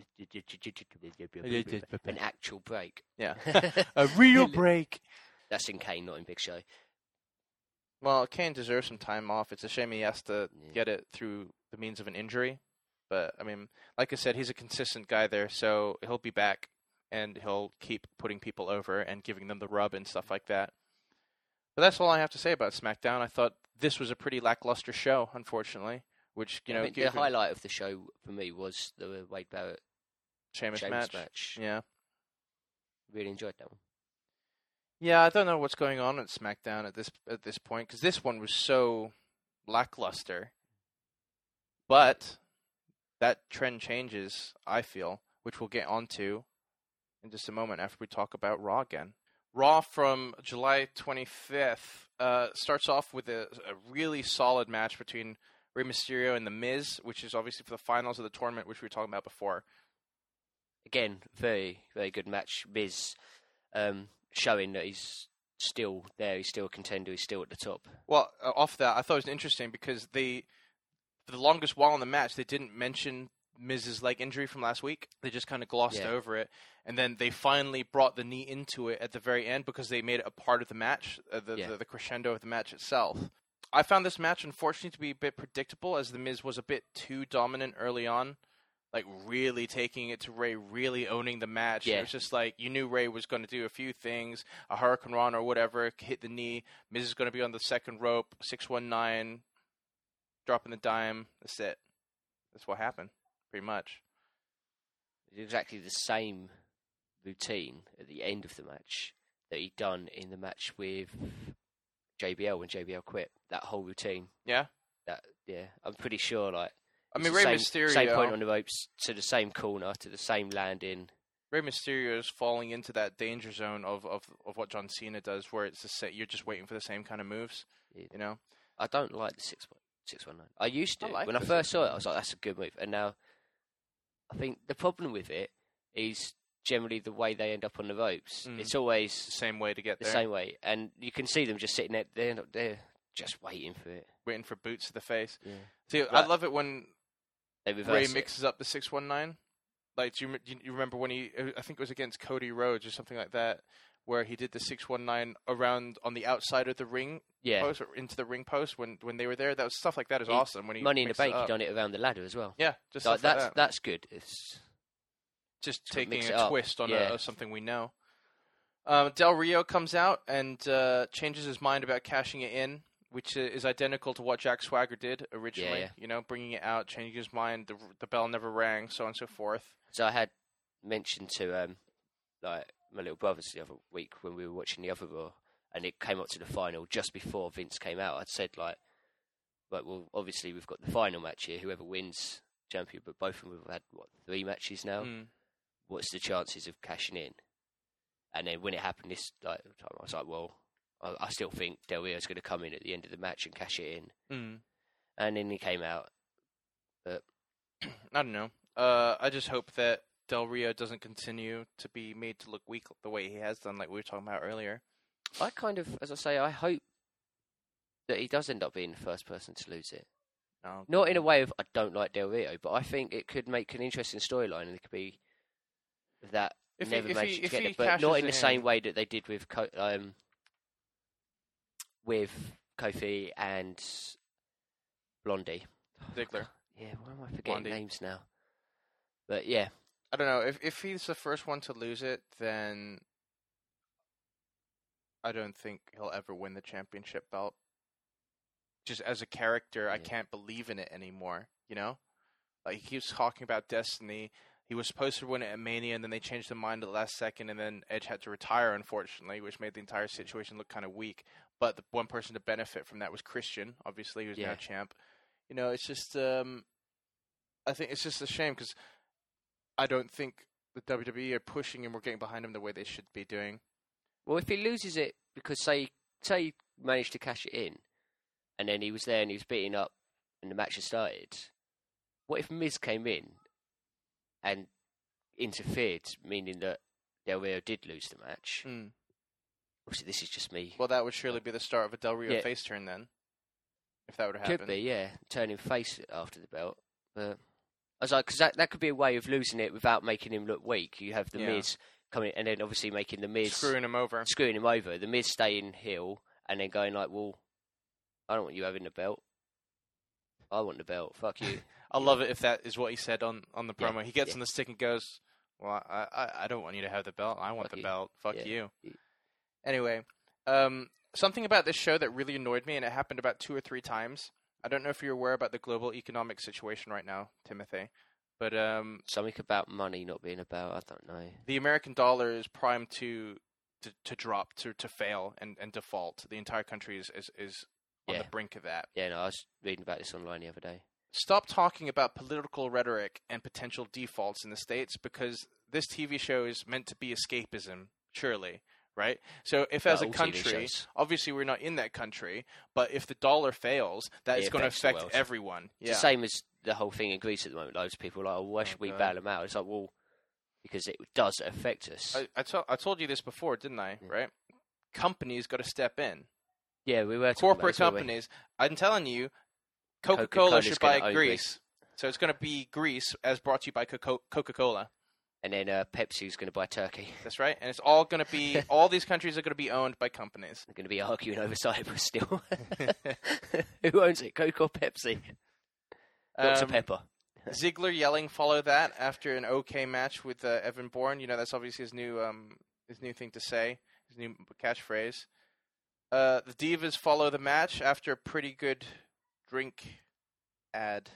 an actual break. Yeah, a real break. That's in Kane, not in Big Show. Well, Kane deserves some time off. It's a shame he has to Yeah. get it through the means of an injury. But, I mean, like I said, he's a consistent guy there, so he'll be back, and he'll keep putting people over and giving them the rub and stuff like that. But that's all I have to say about SmackDown. I thought this was a pretty lackluster show, unfortunately, which, you know... I mean, the given highlight of the show for me was the Wade Barrett Sheamus, Sheamus match. match. Yeah. Really enjoyed that one. Yeah, I don't know what's going on at SmackDown at this at this point, because this one was so lackluster. But that trend changes, I feel, which we'll get onto in just a moment after we talk about Raw again. Raw from July twenty-fifth uh, starts off with a, a really solid match between Rey Mysterio and The Miz, which is obviously for the finals of the tournament, which we were talking about before. Again, very, very good match. Miz um, showing that he's still there, he's still a contender, he's still at the top. Well, uh, off that, I thought it was interesting because they, for the longest while in the match, they didn't mention Miz's leg injury from last week. They just kind of glossed Yeah. over it. And then they finally brought the knee into it at the very end because they made it a part of the match, uh, the, Yeah. the the crescendo of the match itself. I found this match, unfortunately, to be a bit predictable as The Miz was a bit too dominant early on. Like, really taking it to Ray, really owning the match. Yeah. It was just like, you knew Ray was going to do a few things, a Hurricane Run or whatever, hit the knee. Miz is going to be on the second rope, six one nine, dropping the dime. That's it. That's what happened, pretty much. Exactly the same routine at the end of the match that he'd done in the match with J B L when J B L quit. That whole routine. Yeah? That yeah, I'm pretty sure. Like, I it's mean, the Rey same, Mysterio... same point on the ropes to the same corner to the same landing. Rey Mysterio is falling into that danger zone of, of, of what John Cena does, where it's the sa- you're just waiting for the same kind of moves, Yeah. you know? I don't like the six six one nine. I used to I like when I the first saw it. I was like, "That's a good move." And now, I think the problem with it is generally the way they end up on the ropes. Mm. It's always Same way to get the there. same way, and you can see them just sitting there. They're not, they're just waiting for it. Waiting for boots to the face. Yeah, See, I But- love it when they Ray reverse it. mixes up the six one nine. Like, do you, do you remember when he, I think it was against Cody Rhodes or something like that, where he did the six one nine around on the outside of the ring Yeah, post, or into the ring post when, when they were there? That was stuff like that is He- awesome. When he Money in the mixes it Bank. He up. done it around the ladder as well. Yeah, just Like, stuff that's like that. that's good. It's Just to mix taking it a up. twist on Yeah. a, something we know. Um, Del Rio comes out and uh, changes his mind about cashing it in, which is identical to what Jack Swagger did originally. Yeah, yeah. You know, bringing it out, changing his mind, the, the bell never rang, so on and so forth. so I had mentioned to um like my little brothers the other week when we were watching the other Raw, and it came up to the final just before Vince came out. I'd said like, right, well, obviously we've got the final match here. Whoever wins, champion. But both of them have had what three matches now. Mm. What's the chances of cashing in? And then when it happened this like time, I was like, well, I, I still think Del Rio's going to come in at the end of the match and cash it in. Mm. And then he came out. But I don't know. Uh, I just hope that Del Rio doesn't continue to be made to look weak the way he has done, like we were talking about earlier. I kind of, as I say, I hope that he does end up being the first person to lose it. No, Not in a way of I don't like Del Rio, but I think it could make an interesting storyline, and it could be that If he- never if managed he- to if get he it, but cashes not in it the same in- way that they did with Co- um with Kofi and Blondie. Ziggler. Yeah, why am I forgetting Blondie. names now? But yeah, I don't know. If if he's the first one to lose it, then I don't think he'll ever win the championship belt. Just as a character, I Yeah. can't believe in it anymore. You know, like he keeps talking about destiny. He was supposed to win it at Mania, and then they changed their mind at the last second, and then Edge had to retire, unfortunately, which made the entire situation look kind of weak. But the one person to benefit from that was Christian, obviously, who's Yeah. now champ. You know, it's just, um, I think it's just a shame because I don't think the W W E are pushing and we're getting behind him the way they should be doing. Well, if he loses it because say say he managed to cash it in, and then he was there and he was beating up, and the match had started. What if Miz came in and interfered, meaning that Del Rio did lose the match? Mm. Obviously, this is just me. Well, that would surely be the start of a Del Rio Yeah. face turn then, if that would happen. Could be, yeah, turning face after the belt. But I was like, because that that could be a way of losing it without making him look weak. You have the Yeah. Miz coming, and then obviously making the Miz Screwing him over. screwing him over. The Miz staying heel, and then going like, "Well, I don't want you having the belt. I want the belt. Fuck you." I love it if that is what he said on, on the Yeah, promo. He gets yeah. on the stick and goes, "Well, I, I, I don't want you to have the belt. I want Fuck the you." belt. Fuck Yeah. you." Yeah. Anyway, um, something about this show that really annoyed me, and it happened about two or three times. I don't know if you're aware about the global economic situation right now, Timothy, but um, Something about money not being about. I don't know. the American dollar is primed to to, to drop, to, to fail and, and default. The entire country is, is, is on Yeah. the brink of that. Yeah, no, I was reading about this online the other day. Stop talking about political rhetoric and potential defaults in the States because this T V show is meant to be escapism, surely, right? So if as Well, a all T V country, shows. obviously we're not in that country, but if the dollar fails, that It is going to affects the affect world. everyone. It's Yeah. the same as the whole thing in Greece at the moment. Loads of people are like, oh, why should we God. bail them out? It's like, well, because it does affect us. I, I, to- I told you this before, didn't I? Yeah. Right? Companies got to step in. yeah, we were talking Corporate about this, weren't we? companies. I'm telling you, Coca-Cola Coca-Cola's should gonna buy own Greece. So it's going to be Greece as brought to you by Coca- Coca-Cola. And then uh, Pepsi's going to buy Turkey. That's right. And it's all going to be, all these countries are going to be owned by companies. They're going to be arguing over Cyprus still. Who owns it, Coke or Pepsi? Doctor Um, Pepper. Ziggler yelling follow that after an okay match with uh, Evan Bourne. You know, that's obviously his new um his new thing to say, his new catchphrase. Uh, the Divas follow the match after a pretty good drink ad.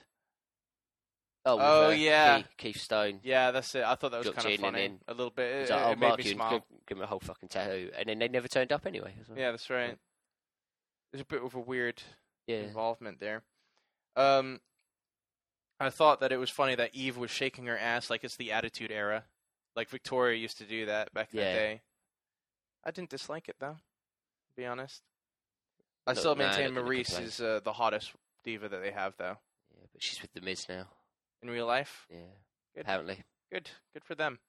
Oh, with, Oh, uh, yeah. Keith, Keith Stone. Yeah, that's it. I thought that was Got kind of Gin and funny. then- A little bit. It, He's like, it oh, made Mark, me you smile. give, give him a whole fucking tattoo. And then they never turned up anyway. as well. Yeah, that's right. There's a bit of a weird Yeah. involvement there. Um, I thought that it was funny that Eve was shaking her ass like it's the Attitude Era, like Victoria used to do that back in Yeah. the day. I didn't dislike it though, to be honest. I Look, still nah, maintain not gonna Maurice complain. is uh, the hottest diva that they have though Yeah, but she's with the Miz now. in real life. Yeah. Good. Apparently. Good, good for them.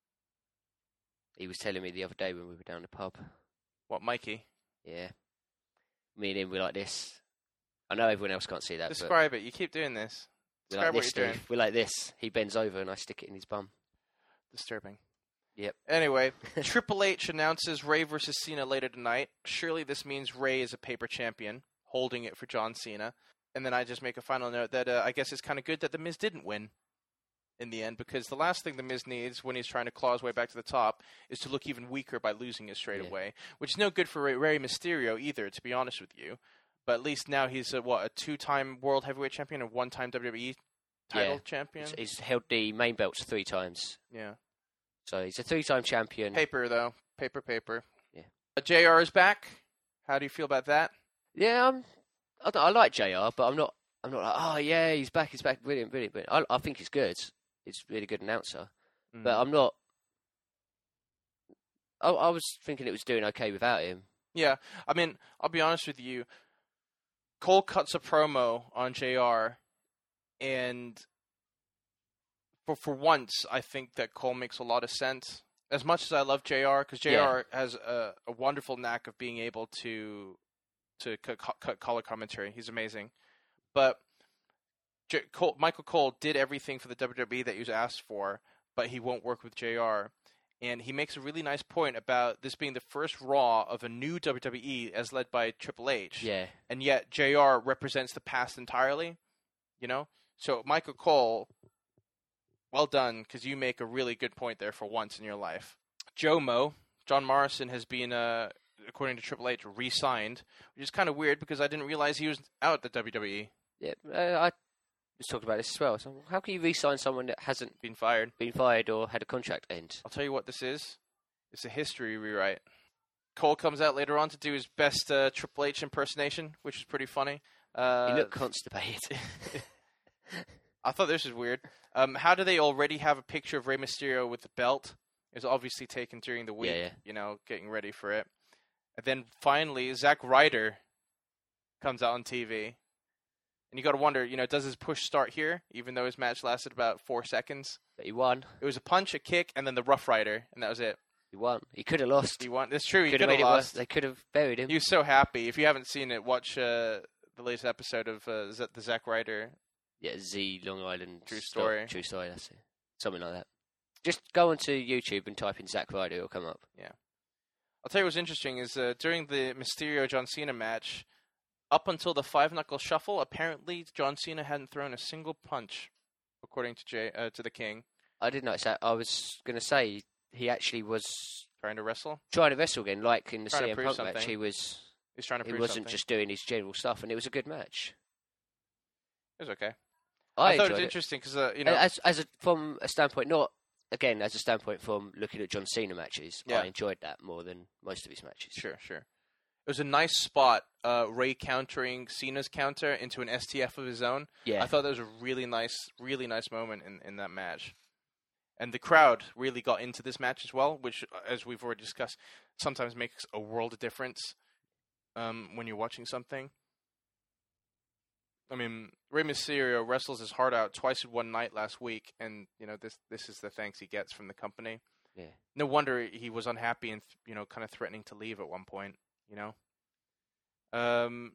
He was telling me the other day when we were down the pub. What, Mikey? Yeah. Me and him were like this. I know everyone else can't see that, Describe it. You keep doing this. but we're Describe like what this, you're doing. Steve. We're like this. He bends over and I stick it in his bum. Disturbing. Yep. Anyway, Triple H announces Ray versus Cena later tonight. Surely this means Ray is a paper champion, holding it for John Cena. And then I just make a final note that uh, I guess it's kind of good that The Miz didn't win in the end, because the last thing The Miz needs when he's trying to claw his way back to the top is to look even weaker by losing it straight Yeah. away, which is no good for Ray, Ray Mysterio either, to be honest with you. But at least now he's, a, what, a two-time World Heavyweight Champion and one-time W W E title Yeah. champion? He's, he's held the main belts three times. Yeah. So he's a three-time champion. Paper, though. Paper, paper. Yeah. Uh, J R is back. How do you feel about that? Yeah, I'm, I, don't- I like J R, but I'm not. I'm not like, oh yeah, he's back. He's back. Brilliant, brilliant, brilliant. I, I think he's good. He's a really good announcer. Mm. But I'm not. I, I was thinking it was doing okay without him. Yeah, I mean, I'll be honest with you. Cole cuts a promo on J R, and for for once, I think that Cole makes a lot of sense. As much as I love J R, because J R has a, a wonderful knack of being able to to cut, cut color commentary. He's amazing. But J- Cole, Michael Cole did everything for the W W E that he was asked for, but he won't work with J R. And he makes a really nice point about this being the first Raw of a new W W E as led by Triple H. Yeah, And yet J R represents the past entirely, you know? So Michael Cole, well done, because you make a really good point there for once in your life. Jomo, John Morrison, has been, uh, according to Triple H, re-signed, which is kind of weird because I didn't realize he was out at the W W E. yeah. Uh, I was talking about this as well. So how can you re-sign someone that hasn't Been fired. been fired or had a contract end? I'll tell you what this is. It's a history rewrite. Cole comes out later on to do his best uh, Triple H impersonation, which is pretty funny. Uh, He looked constipated. I thought this was weird. Um, how do they already have a picture of Rey Mysterio with the belt? It was obviously taken during the week, Yeah, yeah. you know, getting ready for it. And then finally, Zack Ryder comes out on T V. And you got to wonder, you know, does his push start here, even though his match lasted about four seconds? But he won. It was a punch, a kick, and then the Rough Rider, and that was it. He won. He could have lost. He won. That's true. He Could could have have made it lost. worse. They could have buried him. He was so happy. If you haven't seen it, watch uh, the latest episode of uh, Z- the Zack Ryder. Yeah, Z Long Island True Sto- story. True story. That's it. Something like that. Just go onto YouTube and type in Zack Ryder. It'll come up. I'll tell you what's interesting is uh, during the Mysterio John Cena match, up until the five knuckle shuffle, apparently John Cena hadn't thrown a single punch, according to Jay uh, to the King. I did notice that. I was going to say he actually was Trying to wrestle. trying to wrestle again, like in the Trying to C M prove Punk match. something. He was. He's trying to He prove wasn't something. just doing his general stuff, and it was a good match. It was okay. I, I, thought it enjoyed was it. interesting because uh, you know As as a, from a standpoint, not again as a standpoint from looking at John Cena matches. Yeah. I enjoyed that more than most of his matches. Sure, sure. It was a nice spot, uh, Ray countering Cena's counter into an S T F of his own. Yeah, I thought that was a really nice, really nice moment in, in that match. And the crowd really got into this match as well, which, as we've already discussed, sometimes makes a world of difference um, when you're watching something. I mean, Rey Mysterio wrestles his heart out twice in one night last week, and you know this this is the thanks he gets from the company. Yeah. No wonder he was unhappy and you know kind of threatening to leave at one point. You know, um,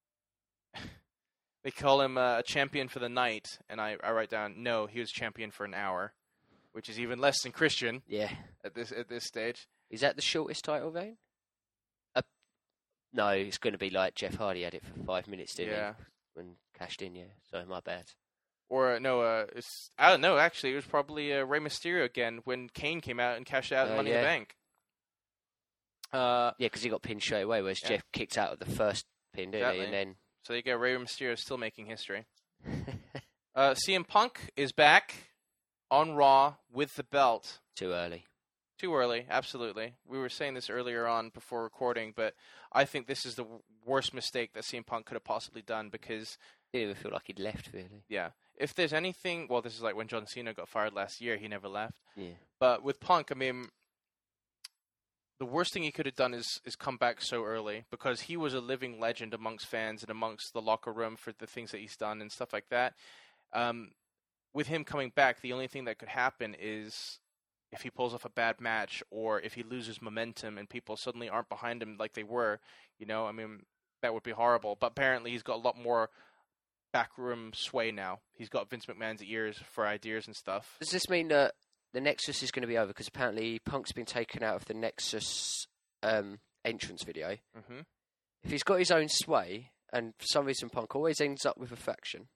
they call him uh, a champion for the night, and I, I write down no, he was champion for an hour, which is even less than Christian yeah. at this at this stage. Is that the shortest title reign? Uh, no, it's going to be like Jeff Hardy had it for five minutes, didn't Yeah. he? When cashed in, yeah. So my bad. Or uh, no, uh, it's, I don't know. Actually, it was probably uh, Rey Mysterio again when Kane came out and cashed out Uh, Money yeah. in the Bank. Uh, Yeah, because he got pinned straight away, whereas Yeah. Jeff kicked out of the first pin, didn't Exactly. he? And then so you get Rey Mysterio still making history. Uh, C M Punk is back on Raw with the belt. too early. Too early, absolutely. We were saying this earlier on before recording, but I think this is the w- worst mistake that C M Punk could have possibly done because, Didn't even feel like he'd left, really. yeah, if there's anything, well, this is like when John Cena got fired last year, he never left. Yeah. But with Punk, I mean, the worst thing he could have done is, is come back so early because he was a living legend amongst fans and amongst the locker room for the things that he's done and stuff like that. Um, with him coming back, the only thing that could happen is if he pulls off a bad match or if he loses momentum and people suddenly aren't behind him like they were, you know, I mean, that would be horrible. But apparently he's got a lot more backroom sway now. He's got Vince McMahon's ears for ideas and stuff. Does this mean that the Nexus is going to be over? Because apparently Punk's been taken out of the Nexus um, entrance video. Mm-hmm. If he's got his own sway, and for some reason Punk always ends up with a faction,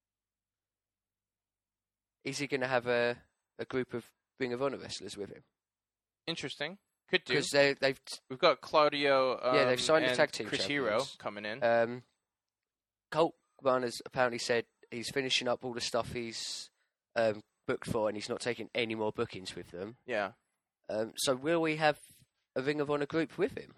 is he going to have a, a group of Ring of Honor wrestlers with him? Interesting. Could do. Because they, they've We've got Claudio um, Yeah, they've signed the and tag team Chris champions. Hero coming in. Um, Colt Cabana has apparently said he's finishing up all the stuff he's um, booked for, and he's not taking any more bookings with them. yeah. Um, so will we have a Ring of Honor group with him?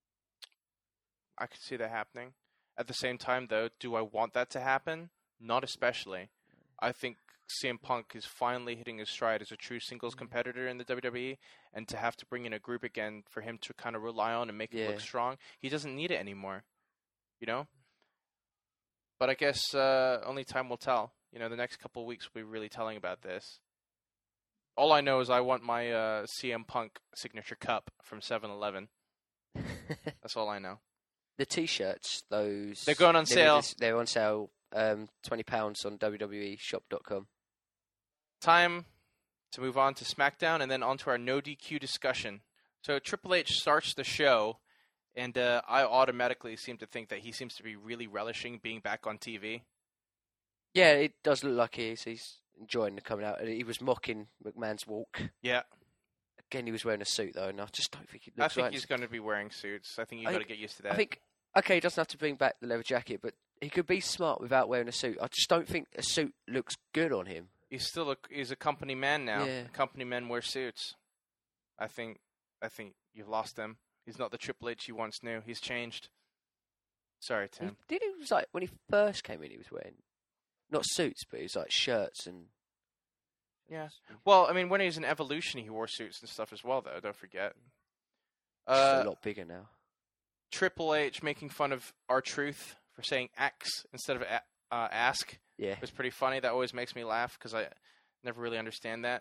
I could see that happening. At the same time, though, do I want that to happen? Not especially. I think C M Punk is finally hitting his stride as a true singles competitor in the W W E, and to have to bring in a group again for him to kind of rely on and make him Yeah. look strong, he doesn't need it anymore. You know? But I guess uh, only time will tell. You know, the next couple of weeks will be really telling about this. All I know is I want my uh, C M Punk signature cup from seven eleven. That's all I know. The T-shirts, those They're going on they're sale. just- They're on sale. Um, twenty pounds on W W E shop dot com. Time to move on to SmackDown and then on to our no D Q discussion. So Triple H starts the show, and uh, I automatically seem to think that he seems to be really relishing being back on T V. Yeah, it does look like he is. He's enjoying the coming out. He was mocking McMahon's walk. Yeah, Again, he was wearing a suit though, and I just don't think he I looks think right. he's going to be wearing suits. I think you've I got to think- get used to that. I think okay, he doesn't have to bring back the leather jacket, but he could be smart without wearing a suit. I just don't think a suit looks good on him. He's still a he's a company man now. Yeah. Company men wear suits. I think I think you've lost him. He's not the Triple H you once knew. He's changed. Sorry, He, Tim. did he was like when he first came in, he was wearing not suits, but he was like shirts and. Yeah. Well, I mean, when he was in Evolution, he wore suits and stuff as well, though. Don't forget. He's Uh, a lot bigger now. Triple H making fun of R-Truth for saying "ax" instead of a- uh, "ask." Yeah. It was pretty funny. That always makes me laugh because I never really understand that.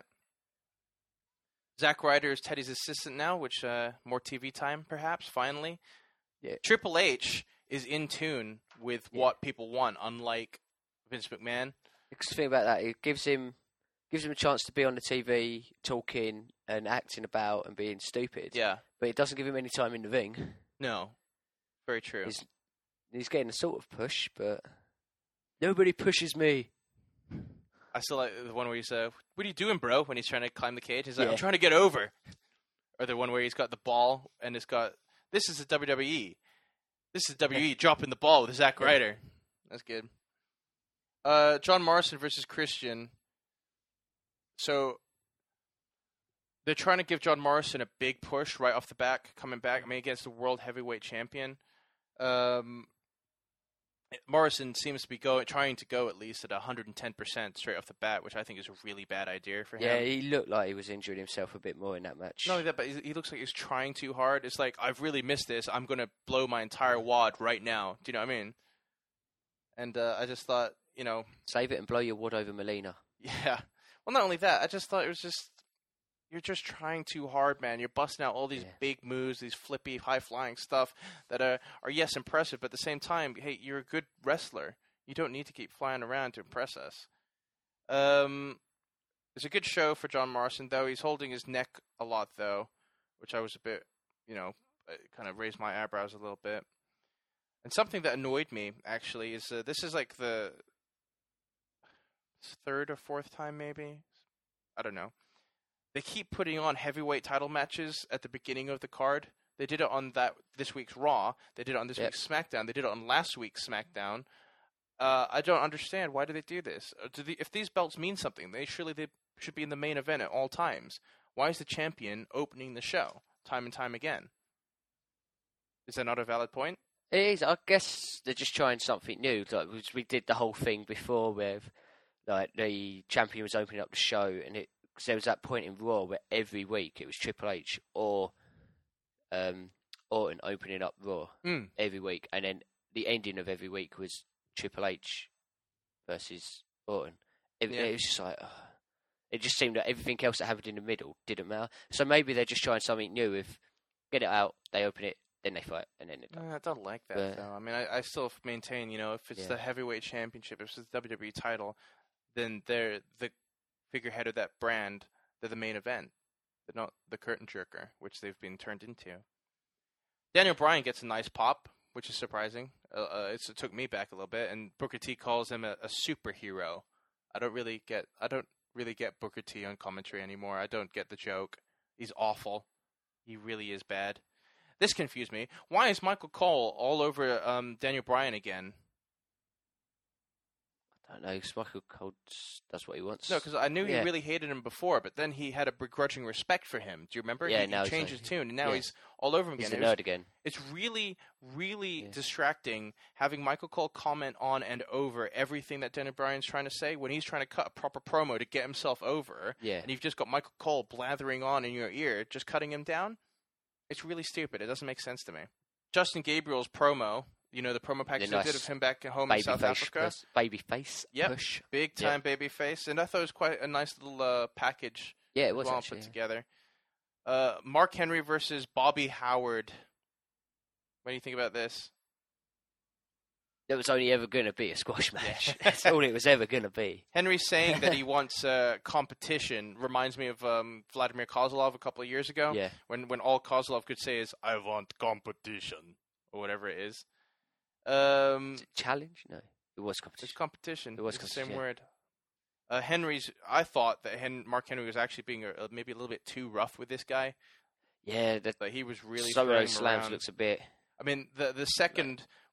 Zack Ryder is Teddy's assistant now, which uh, more T V time, perhaps. Finally, Yeah. Triple H is in tune with Yeah. what people want, unlike Vince McMahon. Because the thing about that, it gives him gives him a chance to be on the T V talking and acting about and being stupid. Yeah. But it doesn't give him any time in the ring. No. Very true. He's he's getting a sort of push, but nobody pushes me. I still like the one where he's, uh, what are you doing, bro? When he's trying to climb the cage. He's like, Yeah. I'm trying to get over. Or the one where he's got the ball and it's got, this is the W W E. This is W W E dropping the ball with Zack Yeah. Ryder. That's good. Uh, John Morrison versus Christian. So, they're trying to give John Morrison a big push right off the back, coming back. I mean, against the world heavyweight champion. Um, Morrison seems to be go, trying to go at least at one hundred ten percent straight off the bat, which I think is a really bad idea for him. Yeah, he looked like he was injuring himself a bit more in that match. Not only that, but he he looks like he's trying too hard. It's like, I've really missed this. I'm going to blow my entire wad right now. Do you know what I mean? And uh, I just thought, you know... Save it and blow your wad over Melina. Yeah. Well, not only that, I just thought it was just... You're just trying too hard, man. You're busting out all these Yeah. big moves, these flippy, high-flying stuff that are, are, yes, impressive, but at the same time, hey, you're a good wrestler. You don't need to keep flying around to impress us. Um, it's a good show for John Morrison, though. He's holding his neck a lot, though, which I was a bit, you know, kind of raised my eyebrows a little bit. And something that annoyed me, actually, is uh, this is like the third or fourth time, maybe? I don't know. They keep putting on heavyweight title matches at the beginning of the card. They did it on that this week's Raw. They did it on this Yep. week's SmackDown. They did it on last week's SmackDown. Uh, I don't understand. Why do they do this? Uh, Do the, if these belts mean something, they surely they should be in the main event at all times. Why is the champion opening the show time and time again? Is that not a valid point? It is. I guess they're just trying something new. Like we- we did the whole thing before with, like the champion was opening up the show, and it cause there was that point in Raw where every week it was Triple H or um, Orton opening up Raw Mm. every week, and then the ending of every week was Triple H versus Orton. It, Yeah. it was just like. ugh. It just seemed that everything else that happened in the middle didn't matter. So maybe they're just trying something new. If get it out, they open it, then they fight, and then they're done. Uh, I don't like that, But- though. I mean, I, I still maintain, you know, if it's Yeah. the heavyweight championship, if it's the W W E title, then they're the figurehead of that brand. They're the main event. They're not the curtain jerker, which they've been turned into. Daniel Bryan gets a nice pop, which is surprising. Uh, uh, it's, it took me back a little bit, and Booker T calls him a, a superhero. I don't really get. I don't really get Booker T on commentary anymore. I don't get the joke. He's awful. He really is bad. This confused me. Why is Michael Cole all over um, Daniel Bryan again? I don't know. 'Cause Michael Cole just does what he wants. No, because I knew Yeah. he really hated him before, but then he had a begrudging respect for him. Do you remember? Yeah, he, now he he's changed like- his tune, and now yeah. he's all over him he's again. a It was- nerd again. It's really, really Yeah. distracting having Michael Cole comment on and over everything that Daniel Bryan's trying to say when he's trying to cut a proper promo to get himself over. Yeah. And you've just got Michael Cole blathering on in your ear, just cutting him down. It's really stupid. It doesn't make sense to me. Justin Gabriel's promo, you know, the promo package The they did nice of him back at home in Baby South face, Africa. push, baby face Yep. push. Big time baby face. And I thought it was quite a nice little uh, package. Yeah, it was well actually. put together. Uh, Mark Henry versus Bobby Howard. What do you think about this? There was only ever going to be a squash match. That's all it was ever going to be. Henry saying that he wants uh, competition reminds me of um, Vladimir Kozlov a couple of years ago. Yeah. When when all Kozlov could say is, I want competition, or whatever it is. Um, Is it challenge? No, it was it's competition. competition. It was it's the same competition, word. Uh, Henry's. I thought that Hen- Mark Henry was actually being a, a, maybe a little bit too rough with this guy. Yeah, the But he was really solo throwing him slams around. looks a bit. I mean, the the second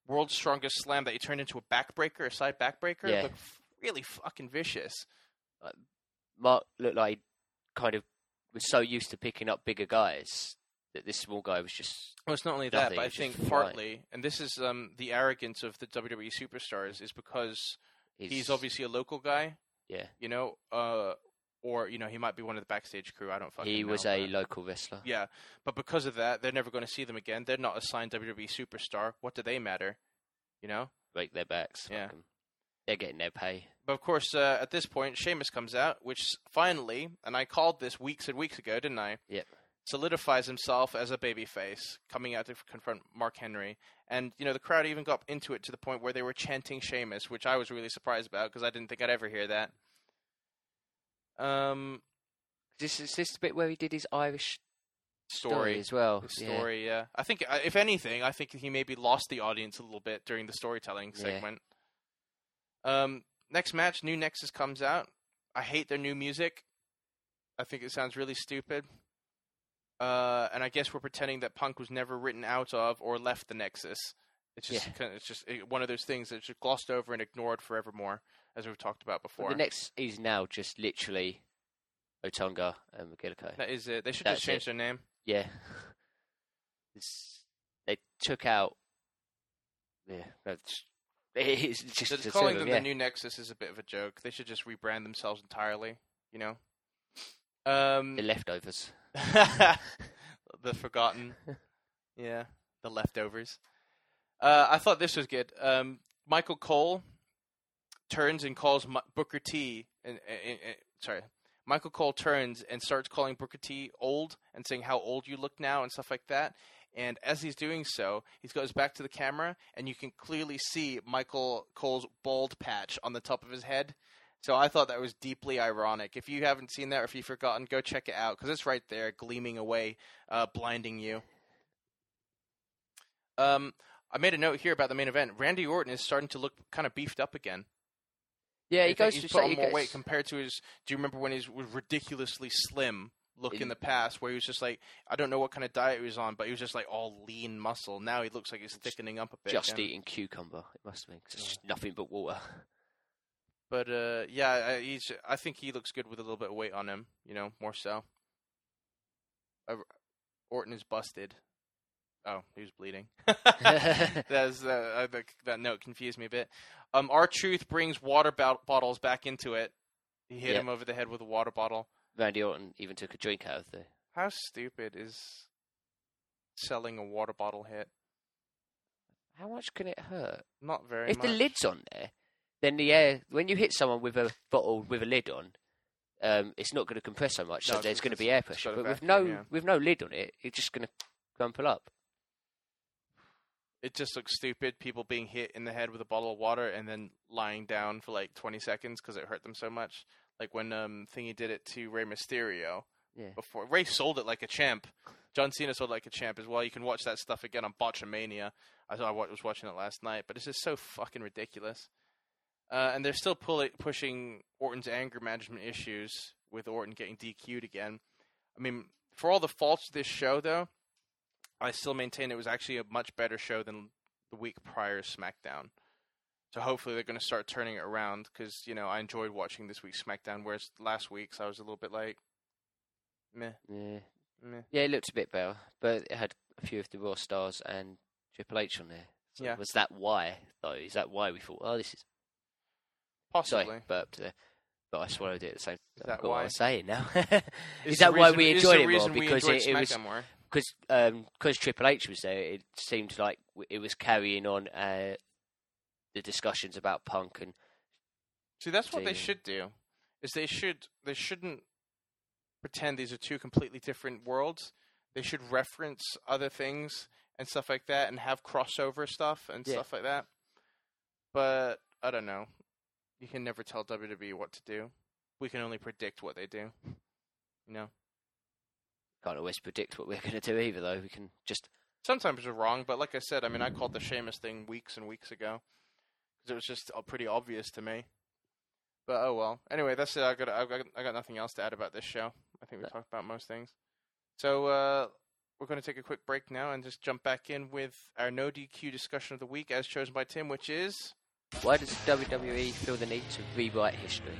World's Strongest Slam that he turned into a backbreaker, a side backbreaker. Yeah. It looked f- really fucking vicious. Mark looked like he kind of was so used to picking up bigger guys that this small guy was just. Well, it's not only nothing, that, but I it's just think flying. partly, and this is um, the arrogance of the W W E superstars, is because He's, he's obviously a local guy, yeah. you know, uh, or, you know, he might be one of the backstage crew. I don't fucking know. He was but- a local wrestler. Yeah, but because of that, they're never going to see them again. They're not a signed W W E superstar. What do they matter? You know? Break their backs. Yeah. fuck 'em. They're getting their pay. But of course, uh, at this point, Sheamus comes out, which finally, and I called this weeks and weeks ago, didn't I? Yep. Solidifies himself as a babyface, coming out to confront Mark Henry. And, you know, the crowd even got into it to the point where they were chanting Sheamus, which I was really surprised about because I didn't think I'd ever hear that. Um, This is this the bit where he did his Irish story, story. as well. His Yeah. story, yeah. I think, uh, if anything, I think he maybe lost the audience a little bit during the storytelling Yeah. segment. Um, next match, New Nexus comes out. I hate their new music. I think it sounds really stupid. Uh, and I guess we're pretending that Punk was never written out of or left the Nexus. It's just, Yeah. kind of, it's just one of those things that's just glossed over and ignored forevermore, as we've talked about before. The next is now just literally Otunga and McGillicuddy. That is it. They should That's just change it. their name. Yeah. It's, they took out. Yeah. That's, it's just Just the calling two of them yeah. the New Nexus is a bit of a joke. They should just rebrand themselves entirely. You know. Um, the leftovers. the forgotten, yeah, the leftovers. Uh, I thought this was good. Um, Michael Cole turns and calls M- Booker T. And, and, and sorry, Michael Cole turns and starts calling Booker T old and saying how old you look now and stuff like that. And as he's doing so, he goes back to the camera, and you can clearly see Michael Cole's bald patch on the top of his head. So I thought that was deeply ironic. If you haven't seen that or if you've forgotten, go check it out, because it's right there, gleaming away, uh, blinding you. Um, I made a note here about the main event. Randy Orton is starting to look kind of beefed up again. Yeah, he I think goes he's to put say on he more gets- weight compared to his. Do you remember when he was ridiculously slim look in In- the past, where he was just like, I don't know what kind of diet he was on, but he was just like all lean muscle. Now he looks like he's thickening up a bit. just again. eating cucumber. It must have been 'cause it's just nothing but water. But uh, yeah, I, he's. I think he looks good with a little bit of weight on him. You know, more so. Uh, Orton is busted. Oh, he was bleeding. That's uh, I think that note confused me a bit. Um, R-Truth brings water bo- bottles back into it. He hit Yeah. him over the head with a water bottle. Randy Orton even took a drink out of the. How stupid is selling a water bottle hit? How much can it hurt? Not very If much. the lid's on there, then the air. When you hit someone with a bottle with a lid on, um, it's not going to compress so much. No, So there's it's- going to be it's- air it's pressure. got a But with vacuum, no yeah. with no lid on it, it's just going to crumple up. It just looks stupid. People being hit in the head with a bottle of water and then lying down for like twenty seconds because it hurt them so much. Like when um Thingy did it to Rey Mysterio. Yeah. Before Ray sold it like a champ. John Cena sold it like a champ as well. You can watch that stuff again on Botchamania. I thought I wa- was watching it last night, but it's just so fucking ridiculous. Uh, and they're still pull- pushing Orton's anger management issues with Orton getting D Q'd again. I mean, for all the faults of this show, though, I still maintain it was actually a much better show than the week prior SmackDown. So hopefully they're going to start turning it around because, you know, I enjoyed watching this week's SmackDown, whereas last week's I was a little bit like, meh, Yeah. meh. Yeah, it looked a bit better, but it had a few of the Raw stars and Triple H on there. So Yeah. was that why, though? Is that why we thought, oh, this is... Possibly. Sorry, burped there. But I swallowed it at the same time. that I forgot what why? I was saying now. Is is that the why reason- we is enjoyed the it more? reason we Because enjoyed it, it was... SmackDown more? Because um, cause Triple H was there, it seemed like w- it was carrying on uh, the discussions about Punk and... See, that's what they to- should do. Is they should they shouldn't pretend these are two completely different worlds. They should reference other things and stuff like that, and have crossover stuff and Yeah. stuff like that. But I don't know. You can never tell W W E what to do. We can only predict what they do. You know. Can't always predict what we're going to do either, though. We can just... Sometimes we're wrong, but like I said, I mean, I called the Sheamus thing weeks and weeks ago because it was just uh, pretty obvious to me. But oh well. Anyway, that's it. I got I got I got nothing else to add about this show. I think we No. talked about most things. So uh, we're going to take a quick break now and just jump back in with our no D Q discussion of the week as chosen by Tim, which is... Why does W W E feel the need to rewrite history?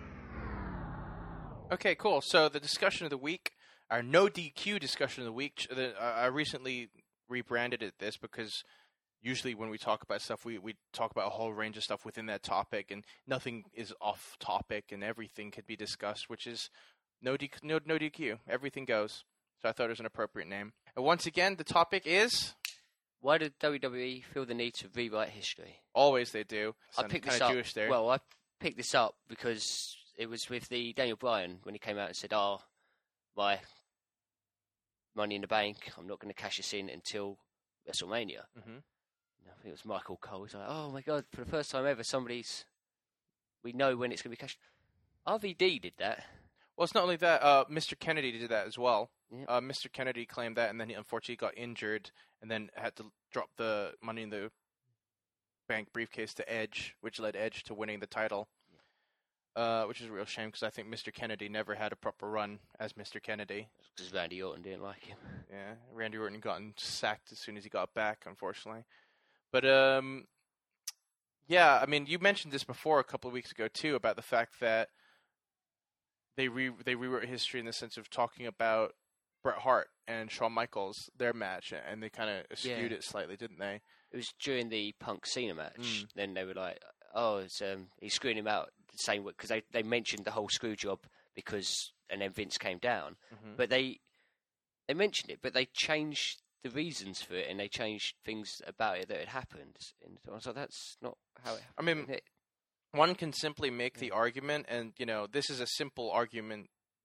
Okay, cool. So the discussion of the week, our no D Q discussion of the week, I recently rebranded it this because usually when we talk about stuff, we, we talk about a whole range of stuff within that topic, and nothing is off topic, and everything could be discussed, which is no, D, no, no D Q. Everything goes. So I thought it was an appropriate name. And once again, the topic is... Why did W W E feel the need to rewrite history? Always they do. I picked this up. Jewish there. Well, I picked this up because it was with the Daniel Bryan when he came out and said, "Oh, my Money in the Bank, I'm not going to cash this in until WrestleMania." Mm-hmm. I think it was Michael Cole. He's like, "Oh my God, for the first time ever, somebody's we know when it's going to be cashed." R V D did that. Well, it's not only that. Uh, Mister Kennedy did that as well. Yep. Uh, Mister Kennedy claimed that, and then he unfortunately got injured, and then had to drop the Money in the Bank briefcase to Edge, which led Edge to winning the title, yep. uh, which is a real shame because I think Mister Kennedy never had a proper run as Mister Kennedy. Because Randy Orton didn't like him. Yeah, Randy Orton got sacked as soon as he got back, unfortunately. But um, yeah, I mean, you mentioned this before a couple of weeks ago too about the fact that they re they rewrote history in the sense of talking about Bret Hart and Shawn Michaels, their match, and they kind of skewed yeah. it slightly, didn't they? It was during the Punk Cena match. Mm. Then they were like, "Oh, it's, um, he's screwing him out the same way," because they they mentioned the whole screw job because, and then Vince came down, mm-hmm. but they they mentioned it, but they changed the reasons for it, and they changed things about it that had happened. And I was like, "That's not how it happened." I mean, it, one can simply make yeah. the argument, and you know, this is a simple argument.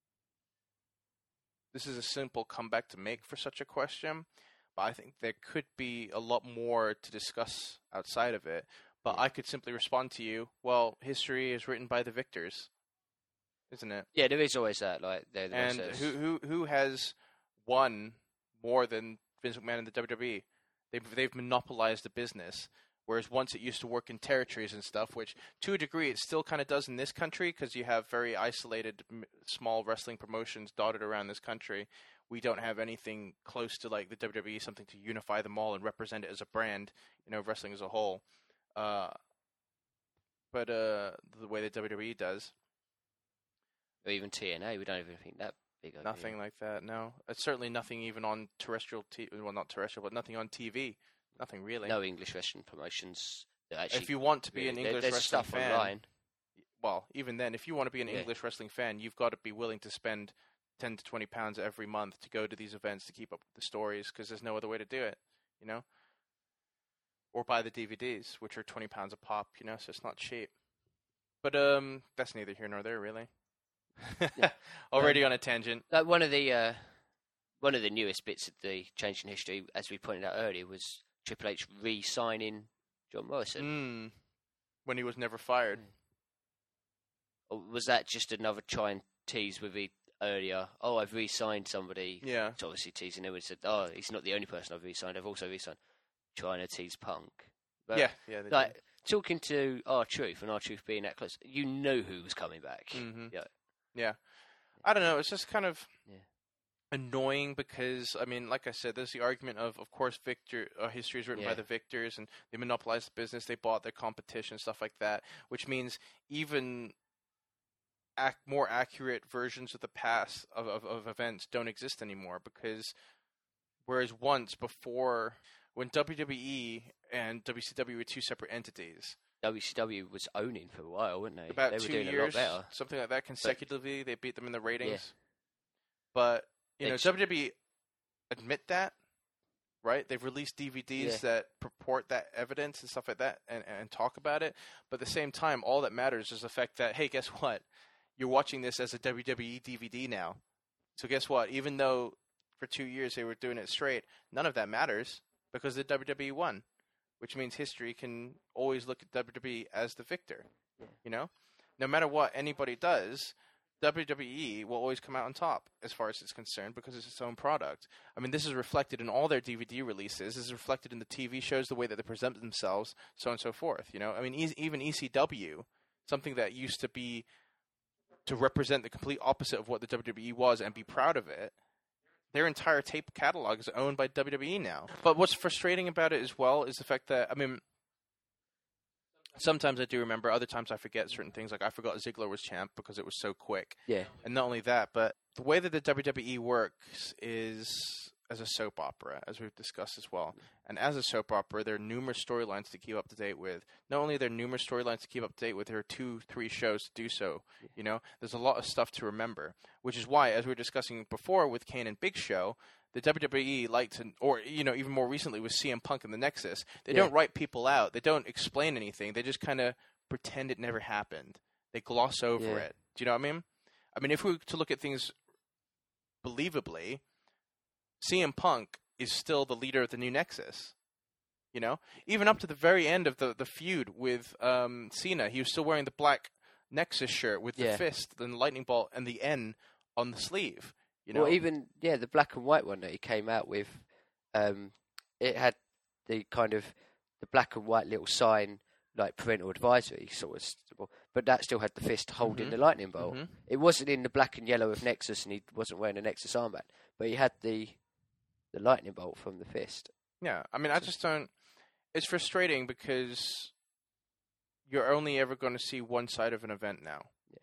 This is a simple comeback to make for such a question, but I think there could be a lot more to discuss outside of it. But I could simply respond to you, well, history is written by the victors, isn't it? Yeah, there is always that. Like, there, there and who who who has won more than Vince McMahon and the W W E? They've they've monopolized the business. Whereas once it used to work in territories and stuff, which to a degree it still kind of does in this country because you have very isolated small wrestling promotions dotted around this country. We don't have anything close to like the W W E, something to unify them all and represent it as a brand, you know, wrestling as a whole. Uh, but uh, the way the W W E does. Or even T N A, we don't even think that big. Nothing like that, no. It's certainly nothing even on terrestrial T V, well not terrestrial, but nothing on T V. Nothing really. No English wrestling promotions. That actually if you want to be an English there's wrestling stuff fan, online. Well, even then, if you want to be an yeah. English wrestling fan, you've got to be willing to spend ten to twenty pounds every month to go to these events to keep up with the stories, because there's no other way to do it, you know. Or buy the D V Ds, which are twenty pounds a pop, you know, so it's not cheap. But um, that's neither here nor there, really. yeah. Already um, on a tangent. Like one of the uh, one of the newest bits of the change in history, as we pointed out earlier, was Triple H re-signing John Morrison. Mm, when he was never fired. Mm. Or was that just another try and tease with the earlier, oh, I've re-signed somebody. Yeah. It's obviously teasing him and said, oh, he's not the only person I've re-signed, I've also re-signed. Trying to tease Punk. But, yeah, yeah. Like, did. Talking to R-Truth, and R-Truth being that close, you know who was coming back. Mm-hmm. Yeah. Yeah. I don't know, it's just kind of... Yeah. Annoying because, I mean, like I said, there's the argument of, of course, victor uh, history is written yeah. by the victors, and they monopolized the business, they bought their competition, stuff like that, which means even ac more accurate versions of the past of, of, of events don't exist anymore, because whereas once before, when W W E and W C W were two separate entities, W C W was owning for a while, weren't they? About they two were doing years, a lot better. something like that, consecutively, but, they beat them in the ratings. Yeah. But You know, W W E admit that, right? They've released D V Ds yeah. that purport that evidence and stuff like that and, and talk about it. But at the same time, all that matters is the fact that, hey, guess what? You're watching this as a W W E D V D now. So guess what? Even though for two years they were doing it straight, none of that matters because the W W E won, which means history can always look at W W E as the victor, yeah. you know? No matter what anybody does, W W E will always come out on top as far as it's concerned because it's its own product. I mean, this is reflected in all their D V D releases. This is reflected in the T V shows, the way that they present themselves, so on and so forth. You know, I mean, e even E C W, something that used to be to represent the complete opposite of what the W W E was and be proud of it, their entire tape catalog is owned by W W E now. But what's frustrating about it as well is the fact that, I mean, sometimes I do remember, other times I forget certain things. Like I forgot Ziggler was champ because it was so quick. Yeah. And not only that, but the way that the W W E works is as a soap opera, as we've discussed as well. And as a soap opera, there are numerous storylines to keep up to date with. Not only are there numerous storylines to keep up to date with, there are two, three shows to do so. You know, there's a lot of stuff to remember, which is why, as we were discussing before with Kane and Big Show, the W W E like to, or, you know, even more recently with C M Punk and the Nexus, they Yeah. don't write people out. They don't explain anything. They just kind of pretend it never happened. They gloss over Yeah. it. Do you know what I mean? I mean, if we were to look at things believably, C M Punk is still the leader of the new Nexus. You know? Even up to the very end of the, the feud with um, Cena, he was still wearing the black Nexus shirt with the Yeah. fist and the lightning bolt and the N on the sleeve. You know? Well, even yeah, the black and white one that he came out with, um, it had the kind of the black and white little sign like parental advisory sort of, but that still had the fist holding Mhm. the lightning bolt. Mhm. It wasn't in the black and yellow of Nexus, and he wasn't wearing a Nexus armband, but he had the the lightning bolt from the fist. Yeah, I mean, I just don't. It's frustrating because you're only ever going to see one side of an event now. Yeah.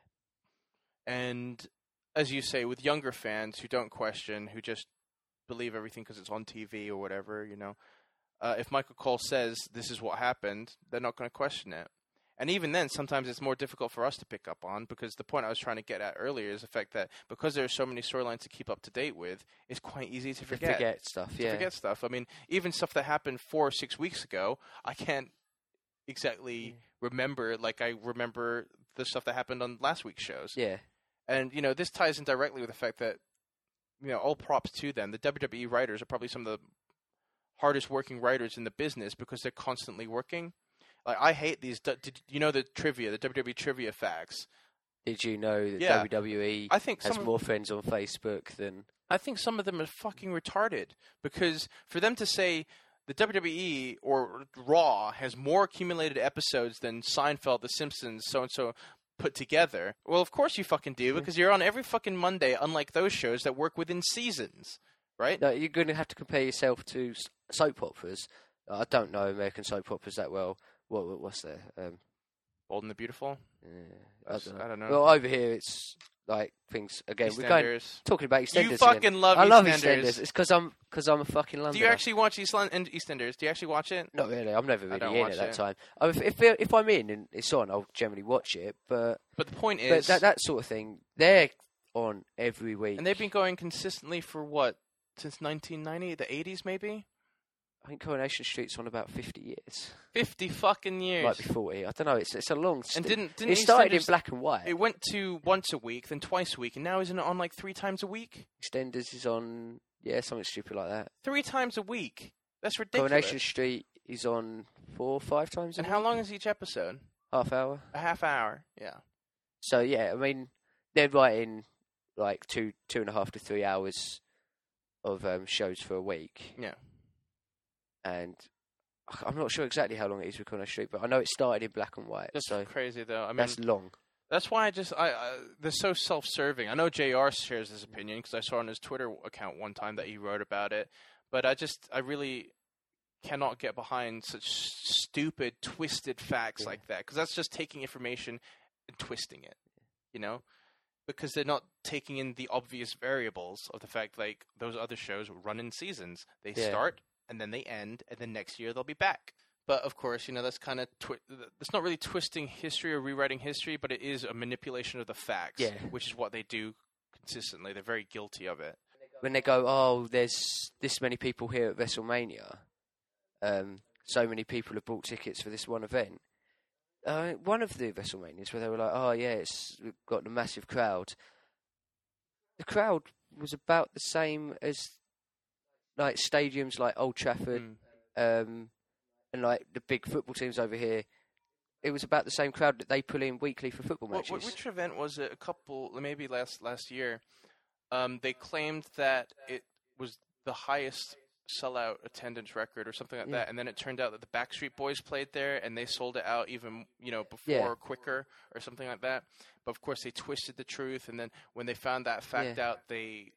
And as you say, with younger fans who don't question, who just believe everything because it's on T V or whatever, you know, uh, if Michael Cole says this is what happened, they're not going to question it. And even then, sometimes it's more difficult for us to pick up on, because the point I was trying to get at earlier is the fact that because there are so many storylines to keep up to date with, it's quite easy to forget. Forget stuff, To yeah. forget stuff. I mean, even stuff that happened four or six weeks ago, I can't exactly remember like I remember the stuff that happened on last week's shows. Yeah. And, you know, this ties in directly with the fact that, you know, all props to them. The W W E writers are probably some of the hardest working writers in the business because they're constantly working. Like, I hate these. Did you know the trivia, the W W E trivia facts? Did you know that Yeah. W W E I think has some of- more friends on Facebook than... I think some of them are fucking retarded, because for them to say the W W E or Raw has more accumulated episodes than Seinfeld, The Simpsons, so-and-so put together, well, of course you fucking do, because you're on every fucking Monday, unlike those shows that work within seasons, right? No, you're going to have to compare yourself to s- soap operas. I don't know American soap operas that well. What, what what's there? Um, Bold and the Beautiful? yeah, I, That's- don't know. I don't know. Well, over here it's like things again. We're going EastEnders. talking about EastEnders. You again. fucking love I love EastEnders. EastEnders. It's because I'm because I'm a fucking Do Londoner. you actually watch Eastland and EastEnders? Do you actually watch it? Not really. I'm never I really don't in watch at that it. time. I mean, if if if I'm in and it's on, I'll generally watch it. But But the point but is, that that sort of thing, they're on every week. and they've been going consistently for what, since nineteen ninety, the eighties maybe? I think Coronation Street's on about fifty years. fifty fucking years. Might be forty. I don't know. It's it's a long. And stint. didn't, didn't it started in EastEnders- black and white. It went to once a week, then twice a week, and now isn't it on like three times a week? EastEnders is on, yeah, something stupid like that. Three times a week. That's ridiculous. Coronation Street is on four or five times a And week. how long is each episode? Half hour. A half hour. Yeah. So yeah, I mean, they're writing like two, two and a half to three hours of um, shows for a week. Yeah. And I'm not sure exactly how long it is with Coronation Street, but I know it started in black and white. That's so crazy, though. I mean, that's long. That's why I just I, I they're so self-serving. I know J R shares his opinion because I saw on his Twitter account one time that he wrote about it, but I just I really cannot get behind such stupid, twisted facts Yeah. like that, because that's just taking information and twisting it, you know? Because they're not taking in the obvious variables of the fact like those other shows run in seasons. They Yeah. start and then they end, and then next year they'll be back. But of course, you know, that's kind of twi- it's not really twisting history or rewriting history, but it is a manipulation of the facts, Yeah. which is what they do consistently. They're very guilty of it. When they go, oh, there's this many people here at WrestleMania, um, so many people have bought tickets for this one event. Uh, one of the WrestleManias where they were like, oh yeah, it's we've got a massive crowd. The crowd was about the same as like stadiums like Old Trafford, Mm. um, and like the big football teams over here. It was about the same crowd that they pull in weekly for football What, matches. what, which event was it? A couple, maybe last last year. Um, they claimed that it was the highest sellout attendance record or something like Yeah. that, and then it turned out that the Backstreet Boys played there, and they sold it out even you know before Yeah. or quicker or something like that. But of course, they twisted the truth, and then when they found that fact Yeah. out, they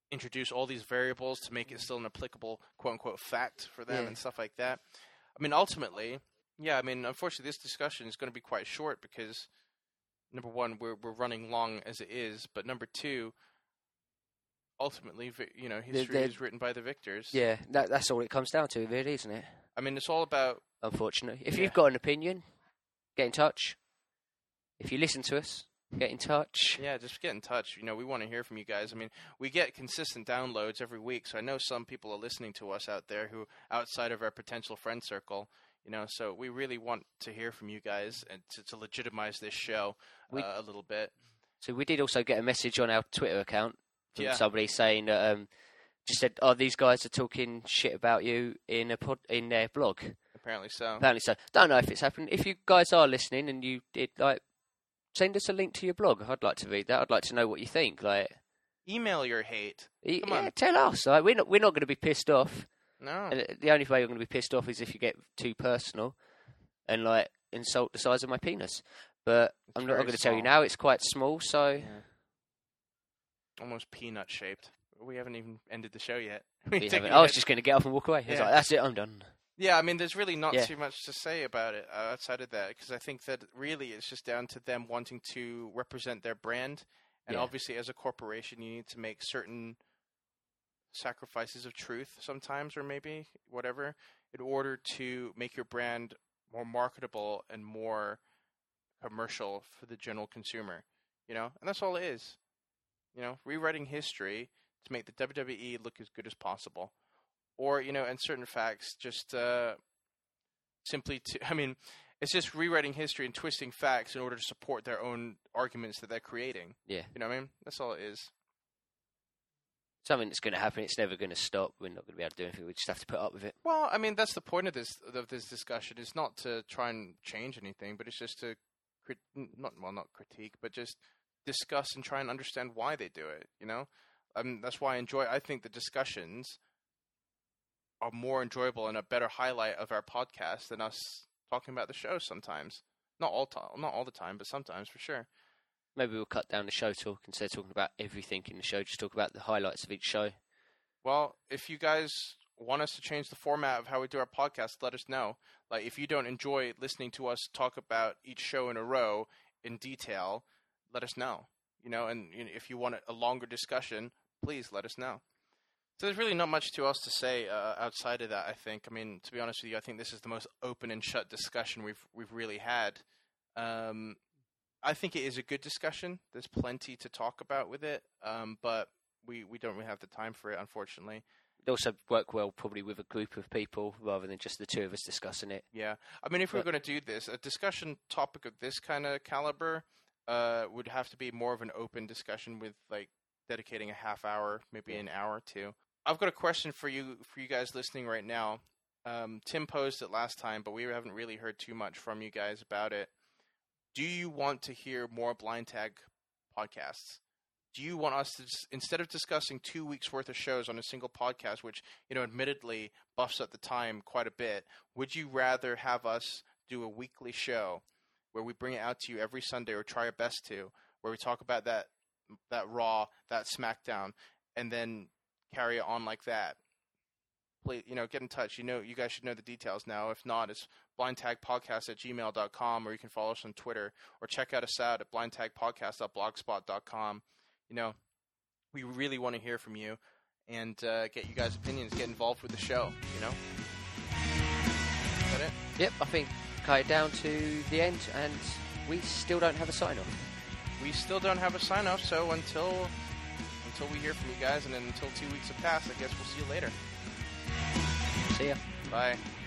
introduce all these variables to make it still an applicable quote-unquote fact for them Yeah. and stuff like that. I mean, ultimately, yeah, I mean, unfortunately, this discussion is going to be quite short because, number one, we're we're running long as it is, but number two, ultimately, vi- you know, history the- is written by the victors. Yeah, that, that's all it comes down to, really, isn't it? I mean, it's all about... Unfortunately. If Yeah. you've got an opinion, get in touch. If you listen to us, get in touch. Yeah, just get in touch. You know, we want to hear from you guys. I mean, we get consistent downloads every week, so I know some people are listening to us out there who outside of our potential friend circle. You know, so we really want to hear from you guys and to, to legitimize this show We- uh, a little bit. So we did also get a message on our Twitter account from Yeah. somebody saying that um, just said, "Oh, these guys are talking shit about you in a pod, in their blog." Apparently so. Apparently so. Don't know if it's happened. If you guys are listening and you did, like, send us a link to your blog. I'd like to read that. I'd like to know what you think. Like, Email your hate. y- Come yeah, on. tell us. Like, we're not we're not going to be pissed off. No. And the only way you're going to be pissed off is if you get too personal and like insult the size of my penis. But It's I'm not very going to tell you small. now. It's quite small, so Yeah. Almost peanut shaped. We haven't even ended the show yet. we Think haven't- we I was had- just going to get off and walk away. I was Yeah. like, that's it. I'm done. Yeah, I mean, there's really not Yeah. too much to say about it uh, outside of that, because I think that really it's just down to them wanting to represent their brand, and Yeah. obviously as a corporation you need to make certain sacrifices of truth sometimes, or maybe whatever, in order to make your brand more marketable and more commercial for the general consumer, you know, and that's all it is, you know, rewriting history to make the W W E look as good as possible. Or, you know, and certain facts just uh, simply to, I mean, it's just rewriting history and twisting facts in order to support their own arguments that they're creating. Yeah. You know what I mean? That's all it is. Something that's going to happen. It's never going to stop. We're not going to be able to do anything. We just have to put up with it. Well, I mean, that's the point of this of this discussion. It's not to try and change anything, but it's just to, crit- not well, not critique, but just discuss and try and understand why they do it, you know? Um, that's why I enjoy, I think the discussions are more enjoyable and a better highlight of our podcast than us talking about the show sometimes. Not all time, not all the time, but sometimes for sure. Maybe we'll cut down the show talk instead of talking about everything in the show. Just talk about the highlights of each show. Well, if you guys want us to change the format of how we do our podcast, let us know. Like, if you don't enjoy listening to us talk about each show in a row in detail, let us know. You know, and you know, if you want a longer discussion, please let us know. So there's really not much to else to say uh, outside of that, I think. I mean, to be honest with you, I think this is the most open and shut discussion we've we've really had. Um, I think it is a good discussion. There's plenty to talk about with it, um, but we, we don't really have the time for it, unfortunately. It also work well probably with a group of people rather than just the two of us discussing it. Yeah. I mean, if we we're But- going to do this, a discussion topic of this kind of caliber uh, would have to be more of an open discussion with, like, dedicating a half hour, maybe Yeah. an hour or two. I've got a question for you for you guys listening right now. Um, Tim posed it last time, but we haven't really heard too much from you guys about it. Do you want to hear more Blind Tag podcasts? Do you want us to, instead of discussing two weeks worth of shows on a single podcast, which, you know, admittedly buffs up the time quite a bit, would you rather have us do a weekly show where we bring it out to you every Sunday, or try our best to, where we talk about that that Raw, that SmackDown, and then carry it on like that? Please, you know, get in touch. You know, you guys should know the details now. If not, it's blindtagpodcast at gmail dot com, or you can follow us on Twitter, or check out us out at blindtagpodcast dot blogspot dot com. You know, we really want to hear from you and uh, get you guys' opinions, get involved with the show, you know? Is that it? Yep, I think cut it down to the end, and we still don't have a sign-off. We still don't have a sign-off, so until until we hear from you guys, and then until two weeks have passed, I guess we'll see you later. See ya. Bye.